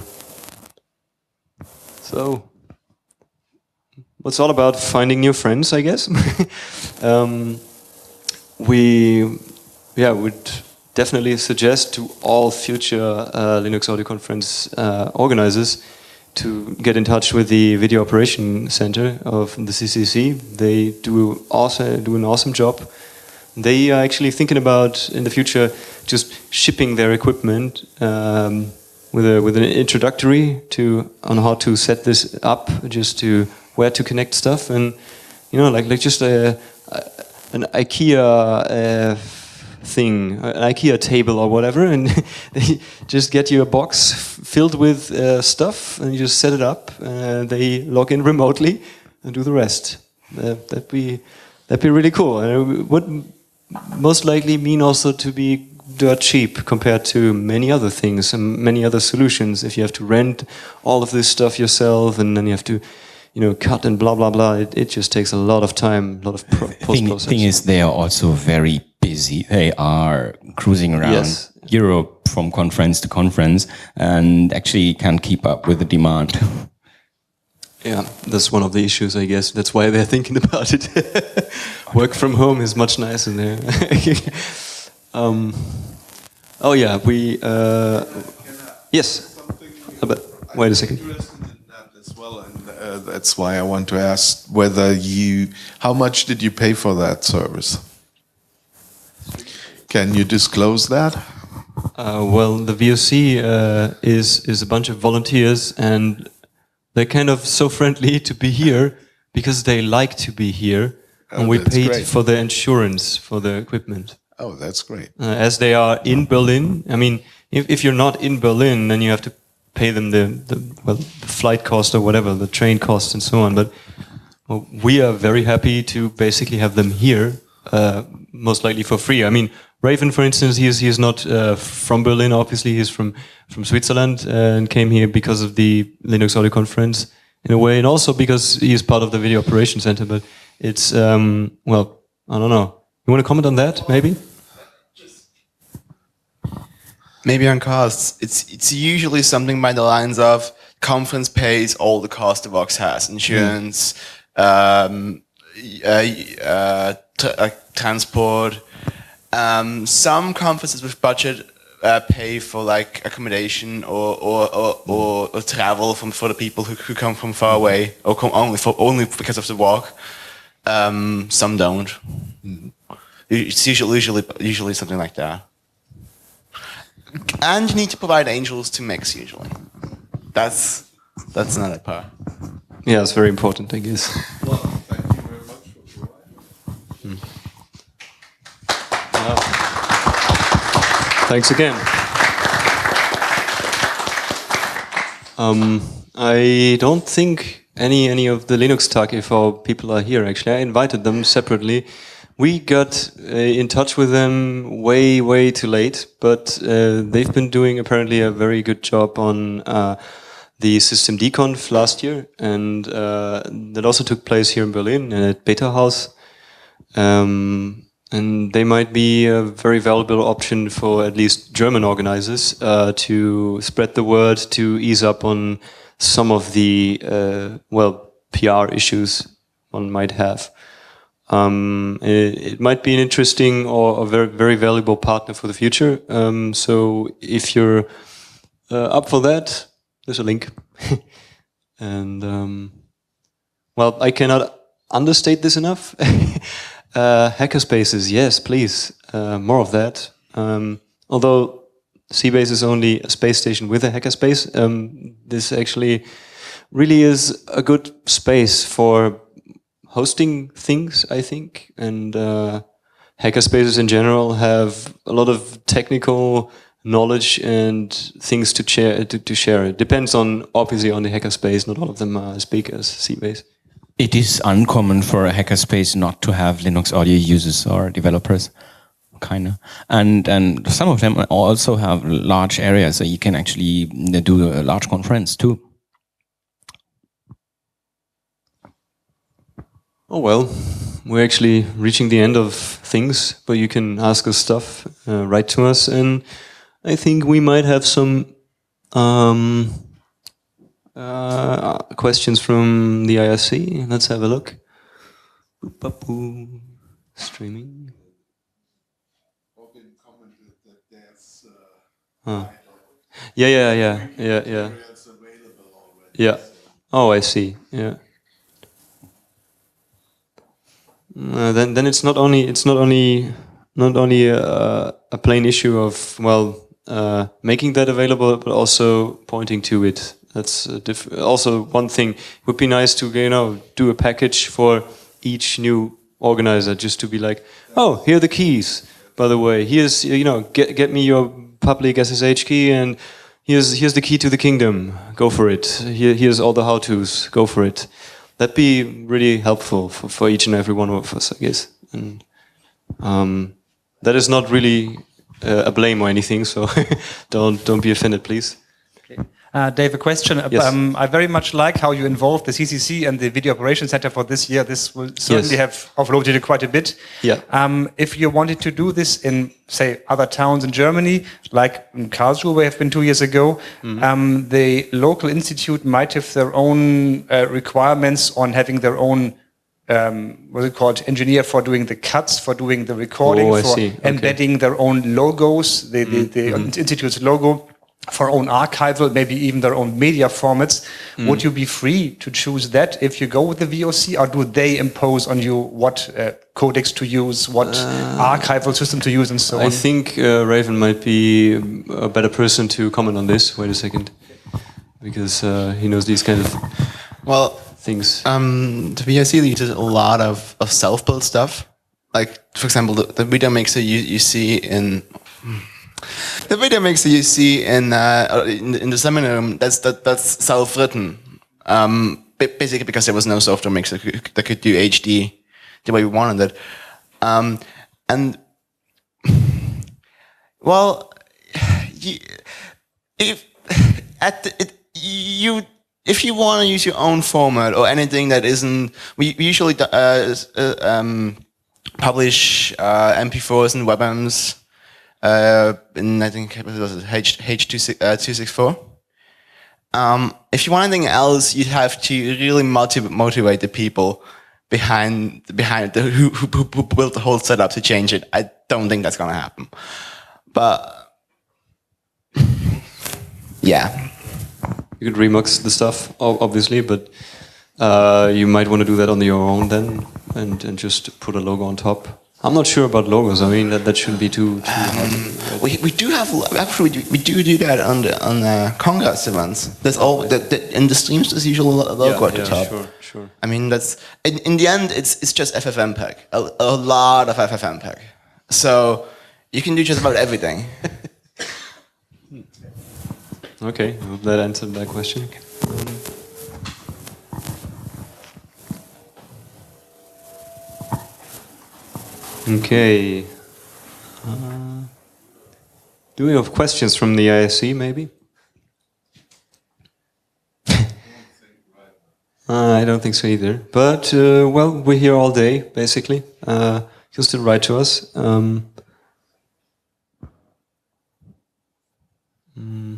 So, it's all about finding new friends, I guess. um, we, yeah, would definitely suggest to all future uh, Linux Audio Conference uh, organizers to get in touch with the Video Operation Center of the C C C. They do also do an awesome job. They are actually thinking about in the future just shipping their equipment um, with a with an introductory to on how to set this up, just to where to connect stuff, and you know, like like just a, a an IKEA uh, thing, an IKEA table or whatever, and they just get you a box filled with uh, stuff, and you just set it up. Uh, they log in remotely and do the rest. Uh, that'd be that'd be really cool. And it would most likely mean also to be dirt cheap compared to many other things and many other solutions. If you have to rent all of this stuff yourself, and then you have to, you know, cut and blah blah blah. It, it just takes a lot of time, a lot of pro- post processing. Thing is, they are also very busy. They are cruising around Yes. Europe from conference to conference, and actually can't keep up with the demand. Yeah, that's one of the issues, I guess. That's why they're thinking about it. Work from home is much nicer there. um, oh yeah, we. Uh, yes. Uh, but wait a second. As well, and uh, that's why I want to ask whether you, how much did you pay for that service? Can you disclose that? Uh, well, the V O C uh, is is a bunch of volunteers, and they're kind of so friendly to be here because they like to be here, Oh, and we that's paid great. for the insurance for the equipment. Oh, that's great. Uh, as they are in Berlin, I mean, if if you're not in Berlin, then you have to pay them the, the well the flight cost or whatever, the train cost and so on. But well, we are very happy to basically have them here, uh, most likely for free. I mean, Raven, for instance, he is he is not uh, from Berlin. Obviously, he's from from Switzerland uh, and came here because of the Linux Audio Conference in a way, and also because he is part of the Video Operation Center. But It's um, well, I don't know. You want to comment on that, maybe? Maybe on costs. It's it's usually something by the lines of conference pays all the cost the Vox has, insurance, mm. um, uh, uh, t- uh, transport. Um, some conferences with budget uh, pay for like accommodation or or, or, or, or travel from for the people who, who come from far away or come only for only because of the walk. Um, some don't. Mm. It's usually usually usually something like that. And you need to provide angels to mix usually. That's that's another part. Yeah, it's very important, I guess. Well, thank you very much for providing. Hmm. Yeah. Thanks again. Um, I don't think any any of the Linux Takev people are here. Actually, I invited them separately. We got uh, in touch with them way, way too late, but uh, they've been doing apparently a very good job on uh, the SystemD-Conf last year, and uh, that also took place here in Berlin at Beta House. Um, and they might be a very valuable option for at least German organizers uh, to spread the word, to ease up on some of the, uh, well, P R issues one might have. Um, it, it might be an interesting or a very, very valuable partner for the future. Um, so if you're uh, up for that, there's a link. And, um, well, I cannot understate this enough. uh, hackerspaces, yes, please, uh, more of that. Um, although Seabase is only a space station with a hackerspace, um, this actually really is a good space for hosting things, I think, and uh, hackerspaces in general have a lot of technical knowledge and things to share. To, to share, it depends on obviously on the hackerspace. Not all of them are as big as Seabase. It is uncommon for a hackerspace not to have Linux audio users or developers, kinda, and and some of them also have large areas, so you can actually do a large conference too. Oh well, we're actually reaching the end of things, but you can ask us stuff, uh, write to us, and I think we might have some um, uh, questions from the I R C. Let's have a look. Boop-a-boo. Streaming. Huh. Yeah, yeah, yeah, yeah, yeah. Yeah. Oh, I see. Yeah. Uh, then, then it's not only it's not only not only a, a plain issue of well uh, making that available, but also pointing to it. That's a diff- also one thing. It would be nice to you know do a package for each new organizer, just to be like, oh, here are the keys. By the way, here's you know get get me your public S S H key, and here's here's the key to the kingdom. Go for it. Here here's all the how-tos. Go for it. That'd be really helpful for, for each and every one of us, I guess. And um, that is not really uh, a blame or anything, so don't don't be offended, please. Okay. Uh, Dave, a question. Yes. Um, I very much like how you involved the C C C and the Video Operations Center for this year. This will certainly Yes. have offloaded it quite a bit. Yeah. Um, if you wanted to do this in, say, other towns in Germany, like in Karlsruhe, where I've been two years ago, mm-hmm. um, the local institute might have their own uh, requirements on having their own um, what's it called, engineer for doing the cuts, for doing the recording, Oh, I for see. Okay. embedding their own logos, the, the, the Mm-hmm. institute's logo, for own archival, maybe even their own media formats. Mm. Would you be free to choose that if you go with the V O C, or do they impose on you what uh, codecs to use, what uh, archival system to use, and so I on? I think uh, Raven might be a better person to comment on this. Wait a second, because uh, he knows these kind of Well, things. um, the V I C uses a lot of, of self-built stuff. Like, for example, the, the video mixer you, you see in... The video mixer you see in uh, in, in the seminar room, that's that, that's self-written. Um, basically because there was no software mixer that could, that could do H D the way we wanted it. Um, and well, you, if at the, it, you if you want to use your own format or anything that isn't, we, we usually uh, uh, um, publish uh, M P fours and WebMs uh, in, I think, what was it, H, H two sixty-four. Um, if you want anything else, you'd have to really motiv- motivate the people behind behind the, who, who, who built the whole setup to change it. I don't think that's going to happen. But, yeah. You could remix the stuff, o- obviously, but uh, you might want to do that on your own then, and, and just put a logo on top. I'm not sure about logos. I mean, that, that shouldn't be too, too Um, hard. we we do have actually we do, we do do that on the on the Congress events. That's all. That, that in the streams there's usually a logo Yeah, at the yeah, top. sure, sure. I mean, that's in, in the end, it's it's just F F mpeg, a, a lot of F F mpeg. So you can do just about everything. Okay, I hope that answered that question. Okay. Uh, do we have questions from the I S C, maybe? uh, I don't think so either. But, uh, well, we're here all day, basically. Uh, you can still write to us. Um, mm.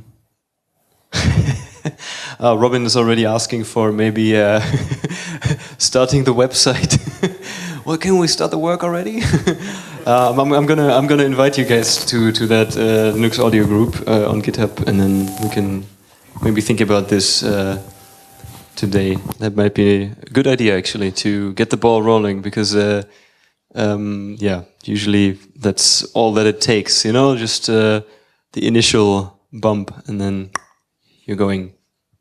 uh, Robin is already asking for maybe uh, starting the website. Well, can we start the work already? um, I'm, I'm gonna I'm gonna invite you guys to to that uh, Nux Audio group uh, on GitHub, and then we can maybe think about this uh, today. That might be a good idea actually to get the ball rolling, because uh, um, yeah, usually that's all that it takes. You know, just uh, the initial bump, and then you're going.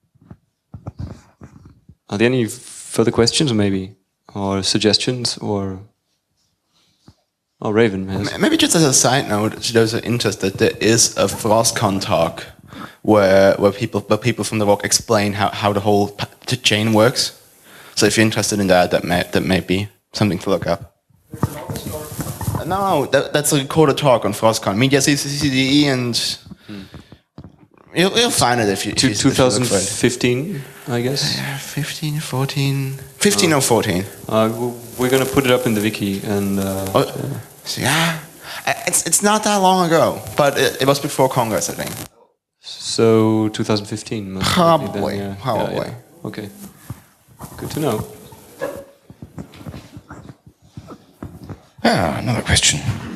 Are there any further questions, maybe? Or suggestions, or oh, Raven has. Maybe just as a side note, to those who are interested, there is a FrostCon talk where where people where people from the Vogue explain how, how the whole p- the chain works. So if you're interested in that, that may that may be something to look up. Uh, No, that, that's a recorded talk on FrostCon. Media C C D E, and hmm. you'll, you'll find it if you. If you twenty fifteen, I guess. Yeah, fifteen, fourteen, fifteen oh. or fourteen. Uh, we're gonna put it up in the wiki, and uh, oh, yeah. So yeah, it's it's not that long ago, but it, it was before Congress, I think. So twenty fifteen. Probably, then, yeah. probably. Yeah, yeah. Okay, good to know. Ah, another question.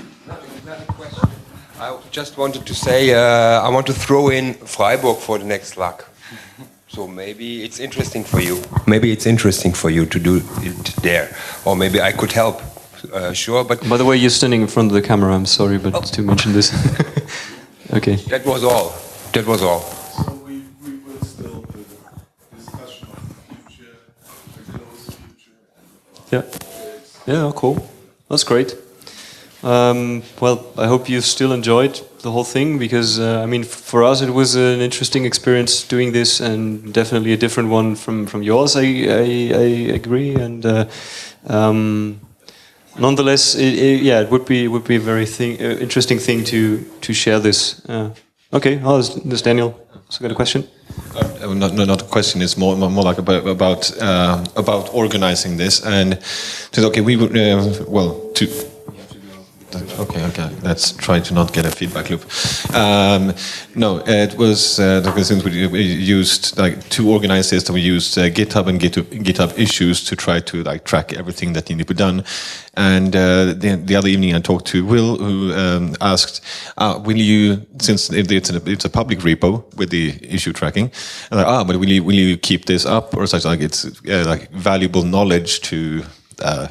I just wanted to say uh, I want to throw in Freiburg for the next L A C. So maybe it's interesting for you. Maybe it's interesting for you to do it there, or maybe I could help. Uh, sure, but by the way, you're standing in front of the camera. I'm sorry, but oh. to mention this. Okay. That was all. That was all. So we, we will still do the discussion of the future, the close future. Yeah. Yeah. Cool. That's great. Um, well, I hope you still enjoyed the whole thing, because uh, I mean, f- for us it was an interesting experience doing this, and definitely a different one from, from yours. I I, I agree, and uh, um, nonetheless, it, it, yeah, it would be it would be a very thing, uh, interesting thing to to share this. Uh, okay, oh, this, this Daniel. So, got a question? Uh, not, not, not a question. It's more, more like about about uh, about organizing this, and said, okay, we would uh, well to. Okay, okay. Let's try to not get a feedback loop. Um, no, it was uh, since we, we used like to organize this, we used uh, GitHub and GitHub, GitHub issues to try to like track everything that needed to be done. And uh, the, the other evening, I talked to Will, who um, asked, uh, "Will you, since it's a, it's a public repo with the issue tracking, and like, ah, but will you will you keep this up or such? Like it's uh, like valuable knowledge to, uh,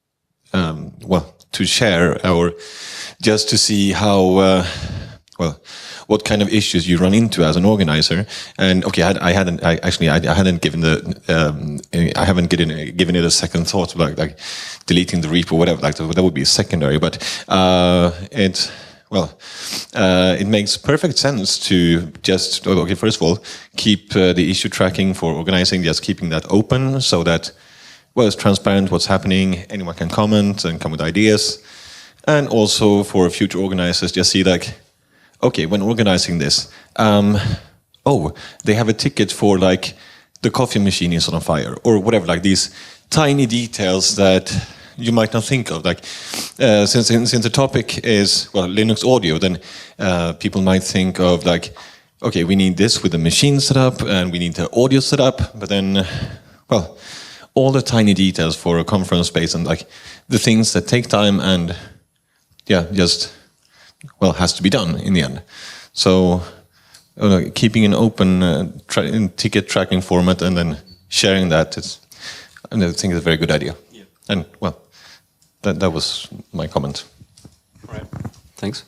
um, well." to share, or just to see how, uh, well, what kind of issues you run into as an organizer. And okay, I, had, I hadn't, I actually, I, I hadn't given the, um, I haven't given, given it a second thought, like, like deleting the repo, whatever, like that would be secondary, but, uh, it, well, uh, it makes perfect sense to just, okay, first of all, keep uh, the issue tracking for organizing, just keeping that open so that, well, it's transparent what's happening, anyone can comment and come with ideas. And also for future organizers, just see like, okay, when organizing this, um, oh, they have a ticket for like the coffee machine is on fire, or whatever, like these tiny details that you might not think of. Like, uh, since since the topic is well Linux audio, then uh, people might think of like, okay, we need this with the machine set up, and we need the audio set up. But then, well, all the tiny details for a conference space and like the things that take time and yeah, just well has to be done in the end. So uh, keeping an open uh, tra ticket tracking format and then sharing that is, I think, is a very good idea. Yeah. And well. That, that was my comment. All right. Thanks.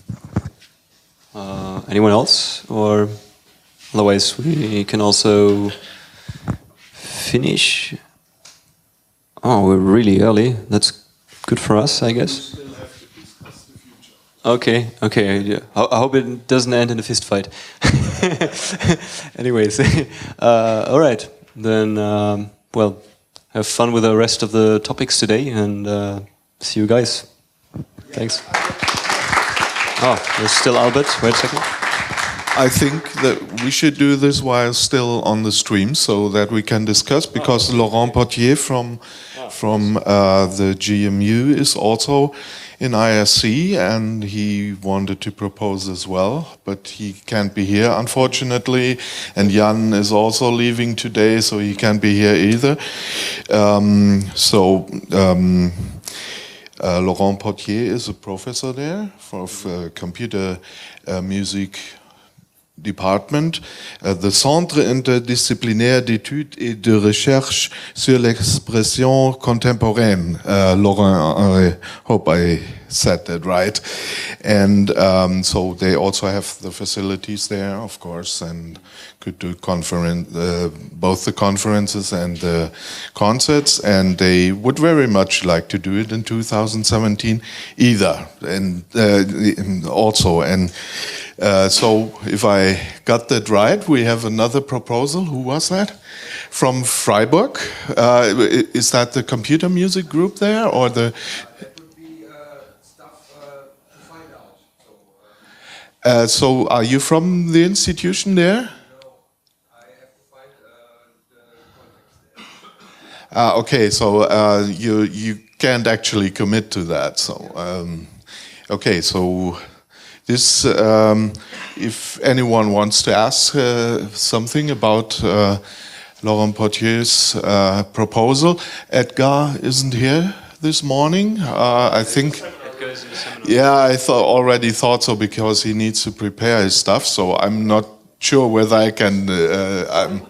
Uh, anyone else? Or otherwise we can also finish. Oh, we're really early. That's good for us, I guess. Okay, okay. Yeah. I, I hope it doesn't end in a fist fight. Anyways, uh, all right. Then, um, well, have fun with the rest of the topics today, and uh, see you guys. Thanks. Oh, there's still Albert. Wait a second. I think that we should do this while still on the stream, so that we can discuss, because oh. Laurent Portier from from uh, the G M U is also in I R C, and he wanted to propose as well, but he can't be here, unfortunately. And Jan is also leaving today, so he can't be here either. Um, so um, uh, Laurent Portier is a professor there of uh, computer uh, music department, uh, the Centre interdisciplinaire d'études et de recherche sur l'expression contemporaine. Uh, Laurent, I hope I said that right. And um, so they also have the facilities there, of course, and could do conference, uh, both the conferences and the concerts. And they would very much like to do it in two thousand seventeen either, and uh, also. And uh, so if I got that right, we have another proposal. Who was that? From Freiburg. Uh, is that the computer music group there, or the? Uh, so, are you from the institution there? No, I have to find uh, the context there. Uh, okay, so uh, you you can't actually commit to that. So, um, okay, so this, um, if anyone wants to ask uh, something about uh, Laurent Portier's uh, proposal, Edgar isn't here this morning. Uh, I think. Yeah, I thought already thought so, because he needs to prepare his stuff. So I'm not sure whether I can. Uh, I'm,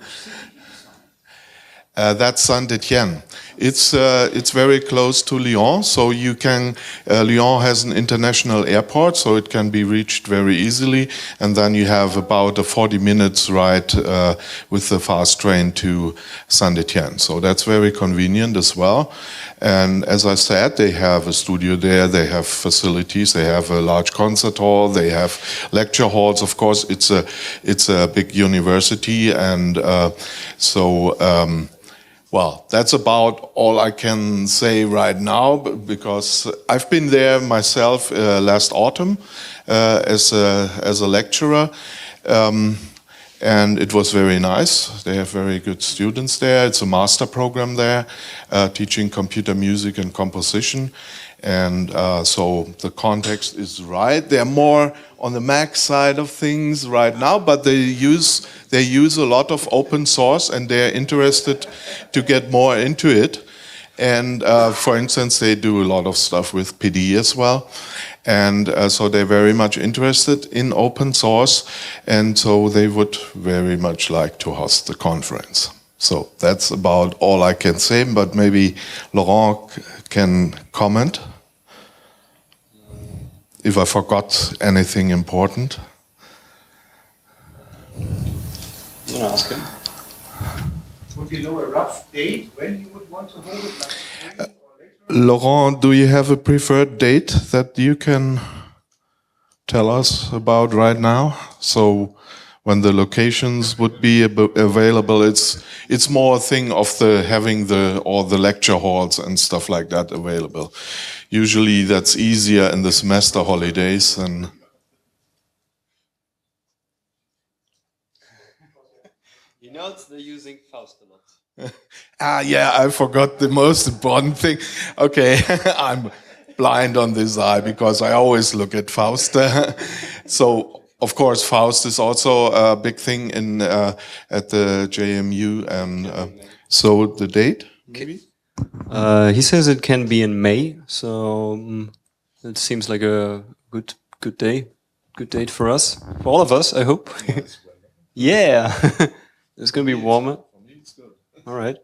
uh, that's Saint-Étienne. It's uh, it's very close to Lyon, so you can. Uh, Lyon has an international airport, so it can be reached very easily. And then you have about a forty minutes ride uh, with the fast train to Saint-Étienne. So that's very convenient as well. And as I said, they have a studio there, they have facilities, they have a large concert hall, they have lecture halls. Of course, it's a it's a big university, and uh, so um, well, that's about all I can say right now, because I've been there myself uh, last autumn uh, as a as a lecturer. Um, And it was very nice. They have very good students there. It's a master program there, uh, teaching computer music and composition. And uh, so the context is right. They're more on the Mac side of things right now, but they use they use a lot of open source, and they're interested to get more into it. And uh, for instance, they do a lot of stuff with P D as well. And uh, so they're very much interested in open source, and so they would very much like to host the conference. So that's about all I can say, but maybe Laurent can comment if I forgot anything important. You want to ask him? Would you know a rough date when you would want to hold it? Like uh, Laurent, do you have a preferred date that you can tell us about right now? So when the locations would be ab- available, it's it's more a thing of the having the all the lecture halls and stuff like that available. Usually that's easier in the semester holidays and. He notes, they're using Faust a lot. Ah, yeah, I forgot the most important thing. Okay, I'm blind on this eye because I always look at Faust. So, of course, Faust is also a big thing in uh, at the J M U. And uh, so the date, maybe? Uh, he says it can be in May, so um, it seems like a good good day, good date for us, for all of us, I hope. Yeah, it's gonna be warmer. All right.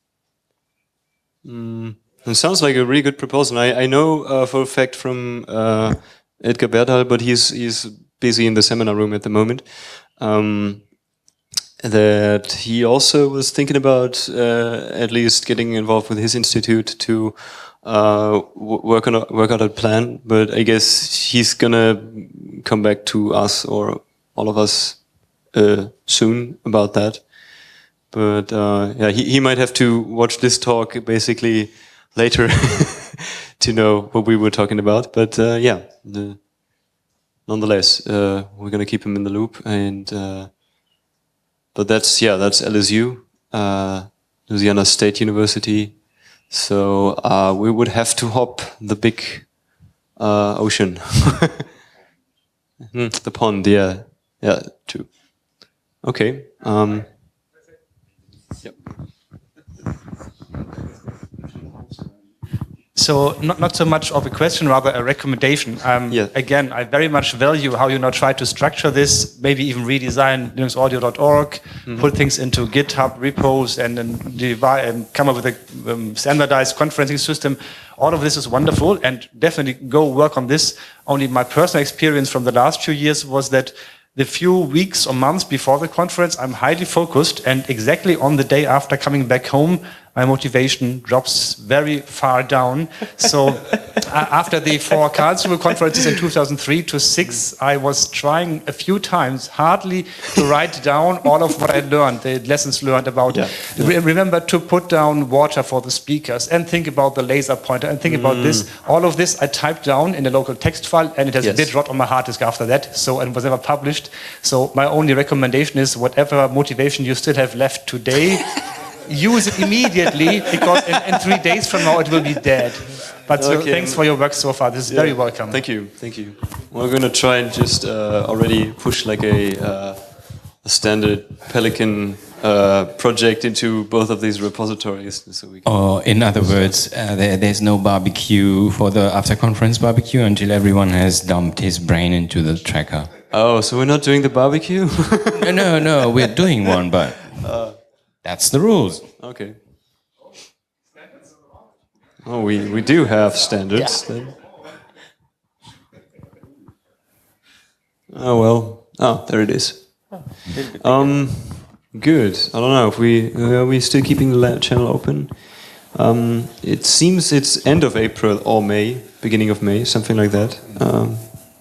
Mm, it sounds like a really good proposal. I, I know uh, for a fact from uh, Edgar Berthal, but he's he's busy in the seminar room at the moment. Um, that he also was thinking about uh, at least getting involved with his institute to uh, w- work on a, work out a plan. But I guess he's gonna come back to us or all of us uh, soon about that. But uh, yeah, he, he might have to watch this talk basically later to know what we were talking about. But uh, yeah, the, nonetheless, uh, we're gonna keep him in the loop. And uh, but that's yeah, that's L S U, uh, Louisiana State University. So uh, we would have to hop the big uh, ocean, the pond. Yeah, yeah, true. Okay. Um, Yep. So not, not so much of a question, rather a recommendation. Um, Yeah. Again, I very much value how you now try to structure this, maybe even redesign Linux Audio dot org, put things into GitHub repos and, and, divide, and come up with a um, standardized conferencing system. All of this is wonderful and definitely go work on this. Only my personal experience from the last few years was that the few weeks or months before the conference, I'm highly focused, and exactly on the day after coming back home, my motivation drops very far down. So uh, after the four Karlsruhe conferences in two thousand three to six, I was trying a few times hardly to write down all of what I learned, the lessons learned about. Yeah. Re- remember to put down water for the speakers and think about the laser pointer and think mm. about this. All of this I typed down in a local text file, and it has Yes. a bit rot on my hard disk after that. So it was never published. So my only recommendation is whatever motivation you still have left today, use it immediately, because in, in three days from now it will be dead. But so Okay. thanks for your work so far. This is Yeah. very welcome. Thank you, thank you. We're going to try and just uh, already push like a, uh, a standard Pelican uh, project into both of these repositories, so we can. Or in other words, uh, there, there's no barbecue for the after-conference barbecue until everyone has dumped his brain into the tracker. Oh, so we're not doing the barbecue? no, no, no, we're doing one, but that's the rules. Okay. Oh, we, we do have standards then. Oh well. Oh, there it is. Um, good. I don't know if we are we still keeping the la- channel open. Um, it seems it's end of April or May, beginning of May, something like that. Um,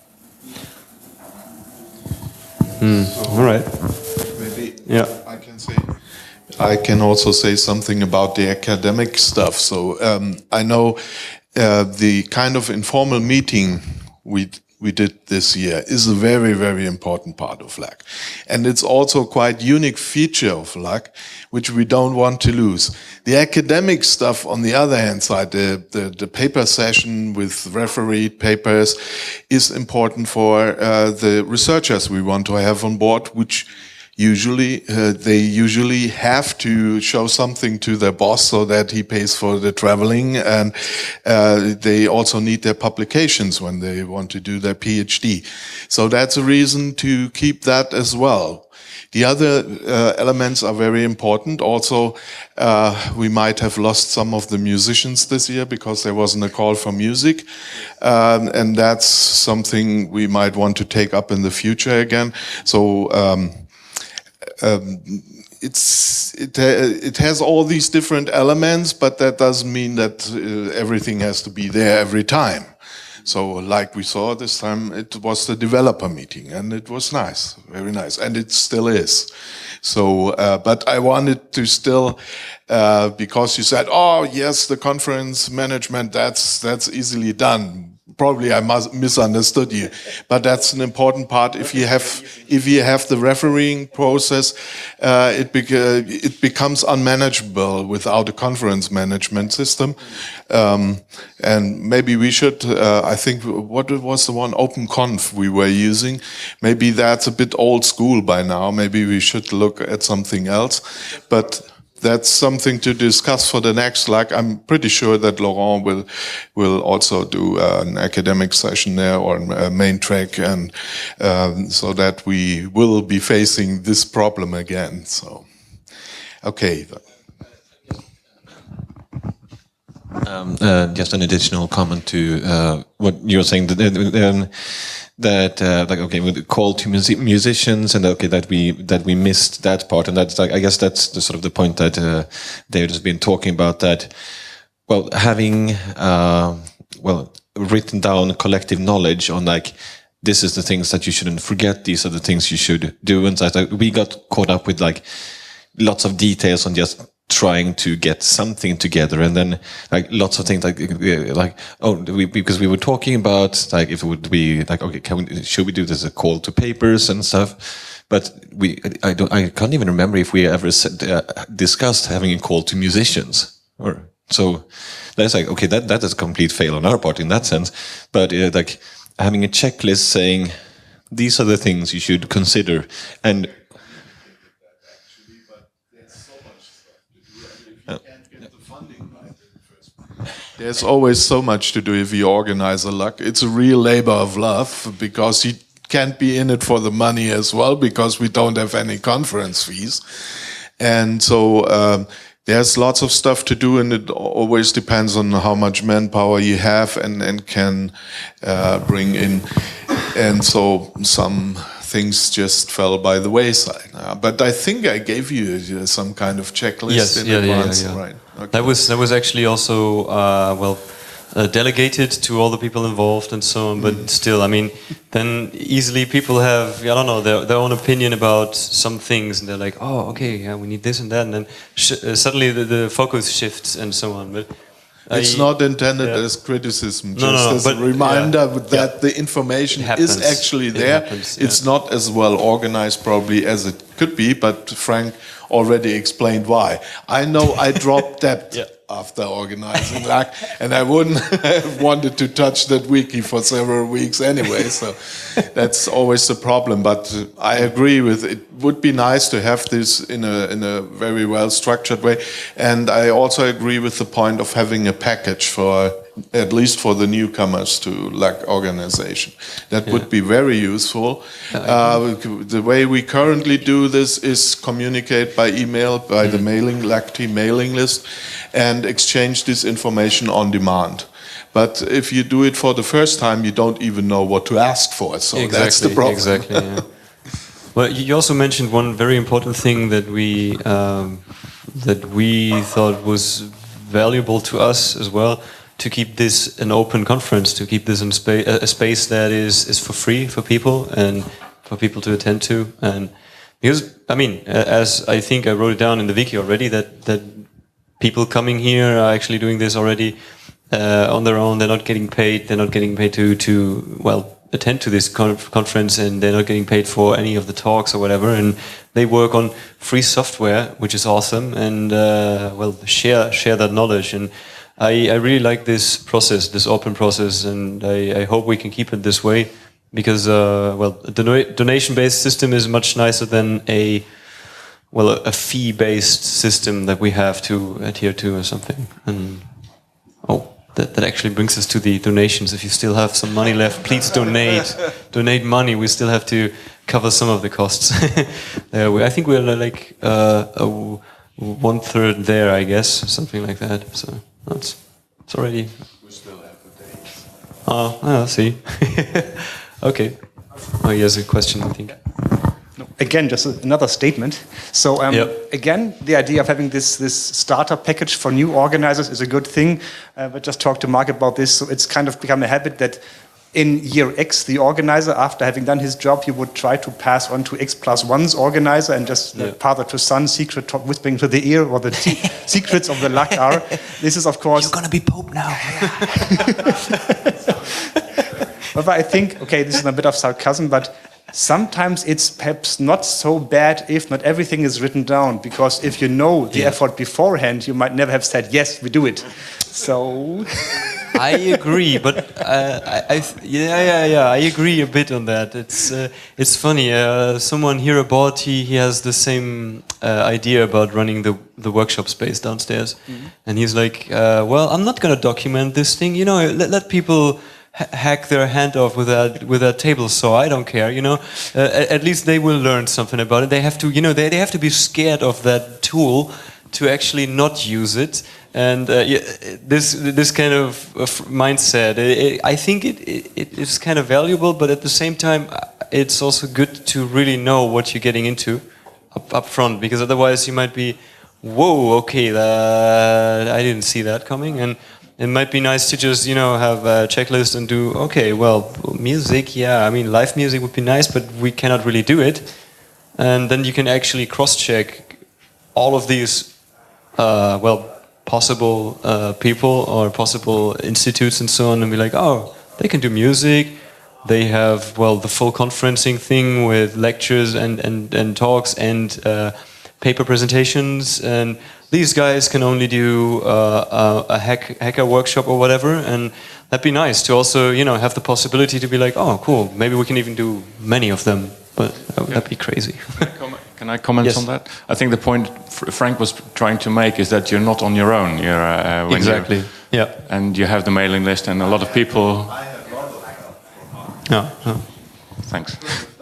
hmm. All right. Maybe Yeah. I can say. I can also say something about the academic stuff. So um, I know uh, the kind of informal meeting we we did this year is a very, very important part of L A C. And it's also quite unique feature of L A C, which we don't want to lose. The academic stuff, on the other hand side, the, the, the paper session with refereed papers is important for uh, the researchers we want to have on board, which usually uh, they usually have to show something to their boss so that he pays for the traveling, and uh, they also need their publications when they want to do their PhD. So that's a reason to keep that as well. The other uh, elements are very important. Also, uh, we might have lost some of the musicians this year because there wasn't a call for music. Um, and that's something we might want to take up in the future again. So, um, Um, it's it uh, it has all these different elements, but that doesn't mean that uh, everything has to be there every time. So, like we saw this time, it was the developer meeting, and it was nice, very nice, and it still is. So, uh, but I wanted to still, uh, because you said, "Oh, yes, the conference management, that's that's easily done." probably I must misunderstood you, but that's an important part. If you have if you have the refereeing process, uh, it beca- it becomes unmanageable without a conference management system. Um, and maybe we should. Uh, I think what was the one OpenConf we were using. Maybe that's a bit old school by now. Maybe we should look at something else, but. That's something to discuss for the next L A C. I'm pretty sure that Laurent will will also do uh, an academic session there or a main track, and um, so that we will be facing this problem again. So, okay. Um, uh, just an additional comment to uh, what you were saying. That, um, that uh, like okay, with the call to music musicians, and okay, that we that we missed that part, and that's like I guess that's the sort of the point that uh, David has been talking about. That well, having uh, well written down collective knowledge on like this is the things that you shouldn't forget, these are the things you should do, and so like, we got caught up with like lots of details on just trying to get something together, and then like lots of things like like oh we, because we were talking about like if it would be like okay can we, should we do this a call to papers and stuff, but we I don't I can't even remember if we ever said, uh, discussed having a call to musicians, or so that's like okay that that is a complete fail on our part in that sense, but uh, like having a checklist saying these are the things you should consider. And there's always so much to do if you organize a L A C. It's a real labor of love because you can't be in it for the money as well because we don't have any conference fees. And so um, there's lots of stuff to do, and it always depends on how much manpower you have and, and can uh, bring in. And so some things just fell by the wayside. Uh, but I think I gave you uh, some kind of checklist yes, in yeah, advance, yeah, yeah. right? Okay. That was that was actually also uh, well uh, delegated to all the people involved and so on. But mm. still, I mean, then easily people have I don't know their their own opinion about some things, and they're like, oh, okay, yeah, we need this and that, and then sh uh, suddenly the, the focus shifts and so on. But it's I, not intended yeah. as criticism, just no, no, no, as but, a reminder yeah, that yeah. the information happens, is actually there. Happens, it's yeah. not as well organized probably as it could be, but Frank already explained why. I know I dropped that yeah. after organizing L A C, and I wouldn't have wanted to touch that wiki for several weeks anyway, so that's always the problem. But I agree with it. Would be nice to have this in a in a very well structured way, and I also agree with the point of having a package for at least for the newcomers to L A C organization. That yeah. would be very useful. Uh, the way we currently do this is communicate by email, by mm. the mailing L A C team mailing list, and exchange this information on demand. But if you do it for the first time, you don't even know what to ask for. So exactly, that's the problem. Exactly. Yeah. Well, you also mentioned one very important thing that we um, that we thought was valuable to us as well, to keep this an open conference, to keep this in spa a space that is is for free for people and for people to attend to. And because I mean, as I think I wrote it down in the wiki already, that that people coming here are actually doing this already uh, on their own. They're not getting paid. They're not getting paid to to well. attend to this conf conference, and they're not getting paid for any of the talks or whatever, and they work on free software, which is awesome, and uh, well, share share that knowledge. And I, I really like this process, this open process, and I, I hope we can keep it this way, because uh, well, a don donation-based system is much nicer than a well a, a fee-based system that we have to adhere to or something. And oh. That, that actually brings us to the donations. If you still have some money left, please donate. Donate money. We still have to cover some of the costs. uh, we, I think we're like uh, a one third there, I guess, something like that. So that's it's already. We still have the dates. Oh, oh see. Okay. Oh, here's a question, I think. Again, just another statement. So um, yep. again, the idea of having this this starter package for new organizers is a good thing. Uh, but just talked to Mark about this. So it's kind of become a habit that in year X, the organizer, after having done his job, he would try to pass on to X plus one's organizer and just yeah. uh, father to son, secret talk, whispering to the ear, or the secrets of the L A C are. This is, of course... You're going to be Pope now. But I think, okay, this is a bit of sarcasm, but sometimes it's perhaps not so bad if not everything is written down, because if you know the Yeah. effort beforehand, you might never have said, yes, we do it. So... I agree, but uh, I, I th- yeah, yeah, yeah, I agree a bit on that. It's uh, it's funny. Uh, someone here abroad, he, he has the same uh, idea about running the the workshop space downstairs, mm-hmm. and he's like, uh, well, I'm not going to document this thing. You know, let let people ha- hack their hand off with that with that table saw. I don't care. You know, uh, at, at least they will learn something about it. They have to, you know, they they have to be scared of that tool to actually not use it. And uh, yeah, this this kind of, of mindset, it, I think it, it, it is kind of valuable, but at the same time, it's also good to really know what you're getting into up, up front, because otherwise you might be, whoa, okay, that, I didn't see that coming. And it might be nice to just, you know, have a checklist and do, okay, well, music, yeah, I mean, live music would be nice, but we cannot really do it. And then you can actually cross-check all of these, uh, well, possible uh, people or possible institutes and so on, and be like, oh, they can do music. They have, well, the full conferencing thing with lectures and, and, and talks and uh, paper presentations. And these guys can only do uh, a, a hack, hacker workshop or whatever. And that'd be nice to also, you know, have the possibility to be like, oh, cool, maybe we can even do many of them. But that'd be crazy. Can I comment Yes. on that? I think the point F- Frank was trying to make is that you're not on your own. You're uh, when Exactly. You're, Yeah. and you have the mailing list, and a lot of people. No, no. Thanks.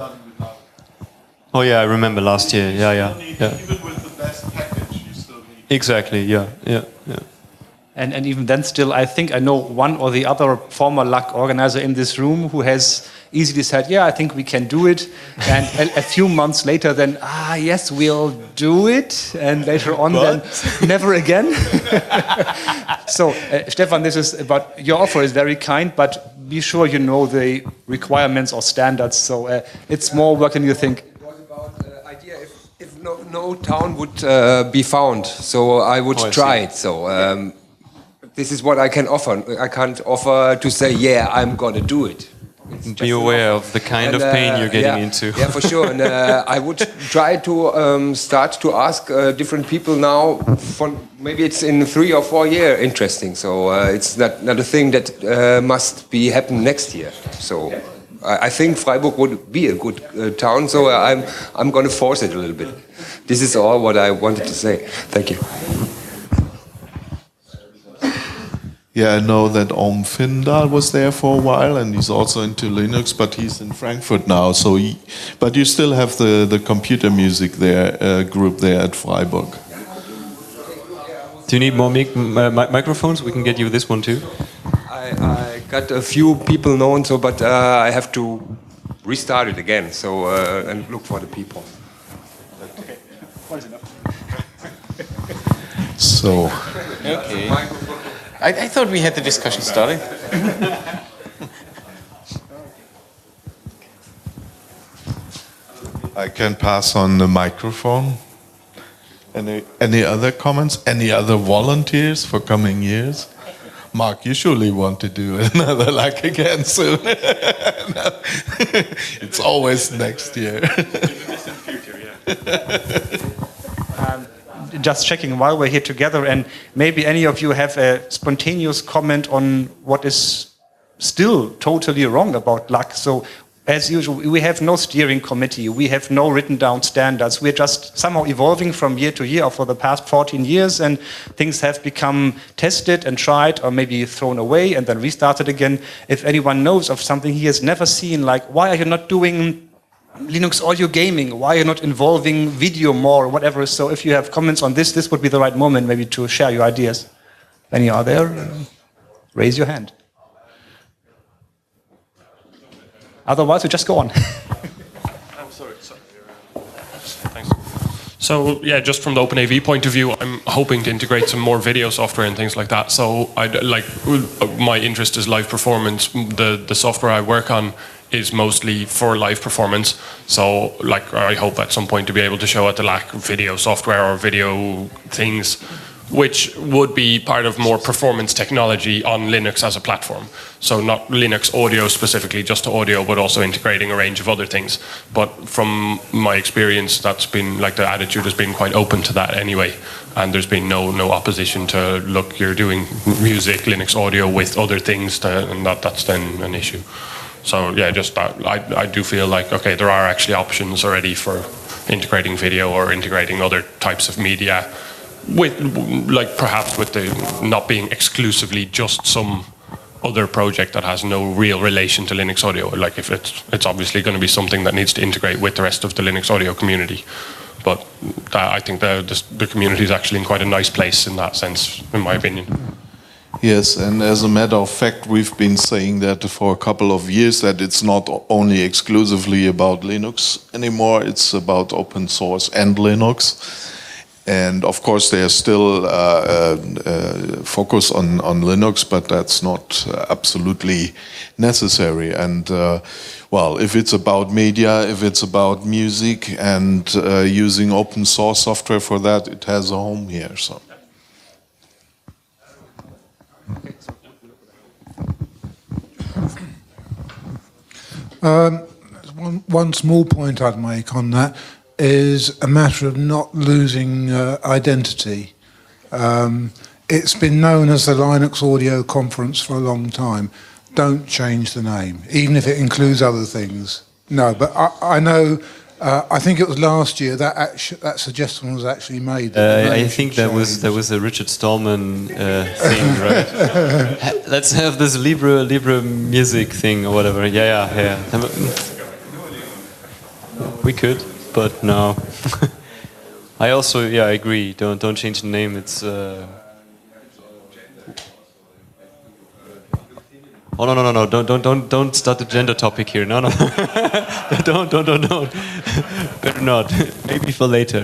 Oh yeah, I remember last year. Yeah, yeah, yeah. Even with the best package, you still need. Exactly. Yeah, yeah, yeah. And, and even then still, I think I know one or the other former L U C organizer in this room who has easily said, yeah, I think we can do it. And a, a few months later then, ah, yes, we'll do it. And later on then, never again. So, uh, Stefan, this is about, your offer is very kind, but be sure you know the requirements or standards. So uh, it's more work than you think. It was about the idea if, if no, no town would uh, be found, so I would Oh, I try see. it. So um, this is what I can offer. I can't offer to say, yeah, I'm going to do it. It's just Be an aware offer. of the kind And, of pain uh, you're getting yeah, into. Yeah, for sure. And uh, I would try to um, start to ask uh, different people now. For maybe it's in three or four years interesting. So uh, it's not not a thing that uh, must be happen next year. So I, I think Freiburg would be a good uh, town. So uh, I'm I'm going to force it a little bit. This is all what I wanted to say. Thank you. Yeah, I know that Om Findal was there for a while, and he's also into Linux, but he's in Frankfurt now. So, he, but you still have the the computer music there uh, group there at Freiburg. Do you need more mic- uh, mi- microphones? We can get you this one too. I, I got a few people known, so but uh, I have to restart it again. So uh, and look for the people. So, Okay. I, I thought we had the discussion started. I can pass on the microphone. Any, any other comments? Any other volunteers for coming years? Mark, you surely want to do another like again soon. No. It's always next year. Um, just checking while we're here together, and maybe any of you have a spontaneous comment on what is still totally wrong about L U C. So, as usual, we have no steering committee, we have no written down standards. We're just somehow evolving from year to year or for the past fourteen years, and things have become tested and tried or maybe thrown away and then restarted again. If anyone knows of something he has never seen, like why are you not doing Linux audio gaming? Why are you not involving video more or whatever? So if you have comments on this, this would be the right moment maybe to share your ideas. Any are there? Raise your hand. Otherwise, we just go on. I'm sorry. sorry. Thanks. So yeah, just from the OpenAV point of view, I'm hoping to integrate some more video software and things like that. So I like my interest is live performance. The the software I work on is mostly for live performance. So like I hope at some point to be able to show at the L A C video software or video things which would be part of more performance technology on Linux as a platform. So not Linux audio specifically, just audio, but also integrating a range of other things. But from my experience, that's been like the attitude has been quite open to that anyway. And there's been no no opposition to, look, you're doing music, Linux audio with other things, to, and that, that's then an issue. So yeah, just that, I, I do feel like, okay, there are actually options already for integrating video or integrating other types of media, with like perhaps with the not being exclusively just some other project that has no real relation to Linux audio. Like if it's it's obviously going to be something that needs to integrate with the rest of the Linux audio community. But uh, I think the, the the community is actually in quite a nice place in that sense, in my opinion. Yes, and as a matter of fact, we've been saying that for a couple of years, that it's not only exclusively about Linux anymore, it's about open source and Linux. And of course, there's still uh, uh, uh, focus on, on Linux, but that's not uh, absolutely necessary. And uh, well, if it's about media, if it's about music and uh, using open source software for that, it has a home here. So. Um, one, one small point I'd make on that is a matter of not losing uh, identity. Um, it's been known as the Linux Audio Conference for a long time. Don't change the name, even if it includes other things. No, but I, I know, uh, I think it was last year that actu that suggestion was actually made. Uh, I think that was that was a Richard Stallman uh, thing, right? ha let's have this Libre Libre music thing or whatever. Yeah, yeah, yeah. We could, but no. I also, yeah, I agree. Don't don't change the name. It's. Uh... Oh no no no no! Don't don't don't don't start the gender topic here. No no. don't don't don't don't. Better not. Maybe for later.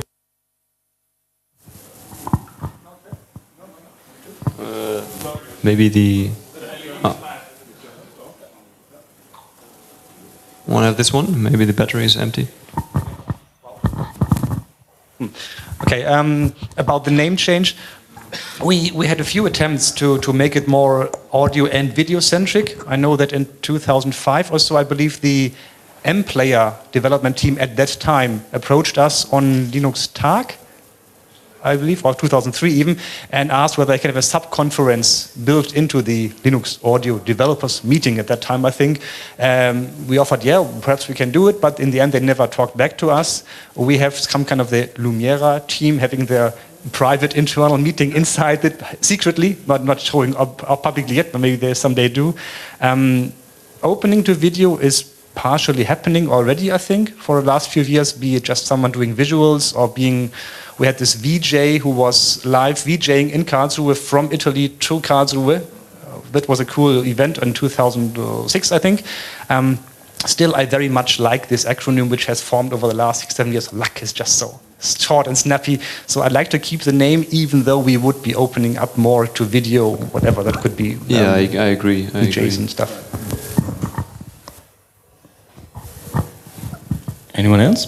uh, maybe the. Oh. Want to have this one? Maybe the battery is empty. Okay. Um, about the name change. We, we had a few attempts to, to make it more audio and video centric. I know that in two thousand five or so, I believe the M-Player development team at that time approached us on Linux Tag, I believe, or two thousand three even, and asked whether they could have a sub-conference built into the Linux audio developers meeting at that time, I think. Um, we offered, yeah, perhaps we can do it, but in the end they never talked back to us. We have some kind of the Lumira team having their private internal meeting inside it secretly, not not showing up, up publicly yet, but maybe they someday do. Um, opening to video is partially happening already, I think, for the last few years, be it just someone doing visuals or being, we had this V J who was live VJing in Karlsruhe from Italy to Karlsruhe. Uh, that was a cool event in two thousand six, I think. Um, still, I very much like this acronym which has formed over the last six, seven years. L U C is just so short and snappy. So I'd like to keep the name, even though we would be opening up more to video, whatever that could be. Um, yeah, I, I agree. I D Js agree. and stuff. Anyone else?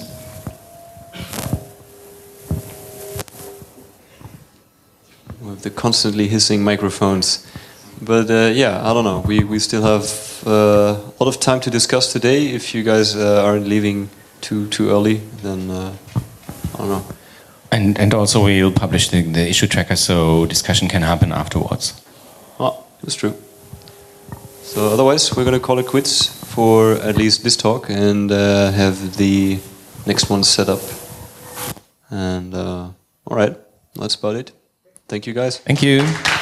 With the constantly hissing microphones. But uh, yeah, I don't know. We, we still have uh, a lot of time to discuss today. If you guys uh, aren't leaving too too early, then uh, I don't know. And and also we'll publish the, the issue tracker so discussion can happen afterwards. Oh, that's true. So otherwise, we're going to call it quits for at least this talk and uh, have the next one set up. And uh, all right, that's about it. Thank you, guys. Thank you.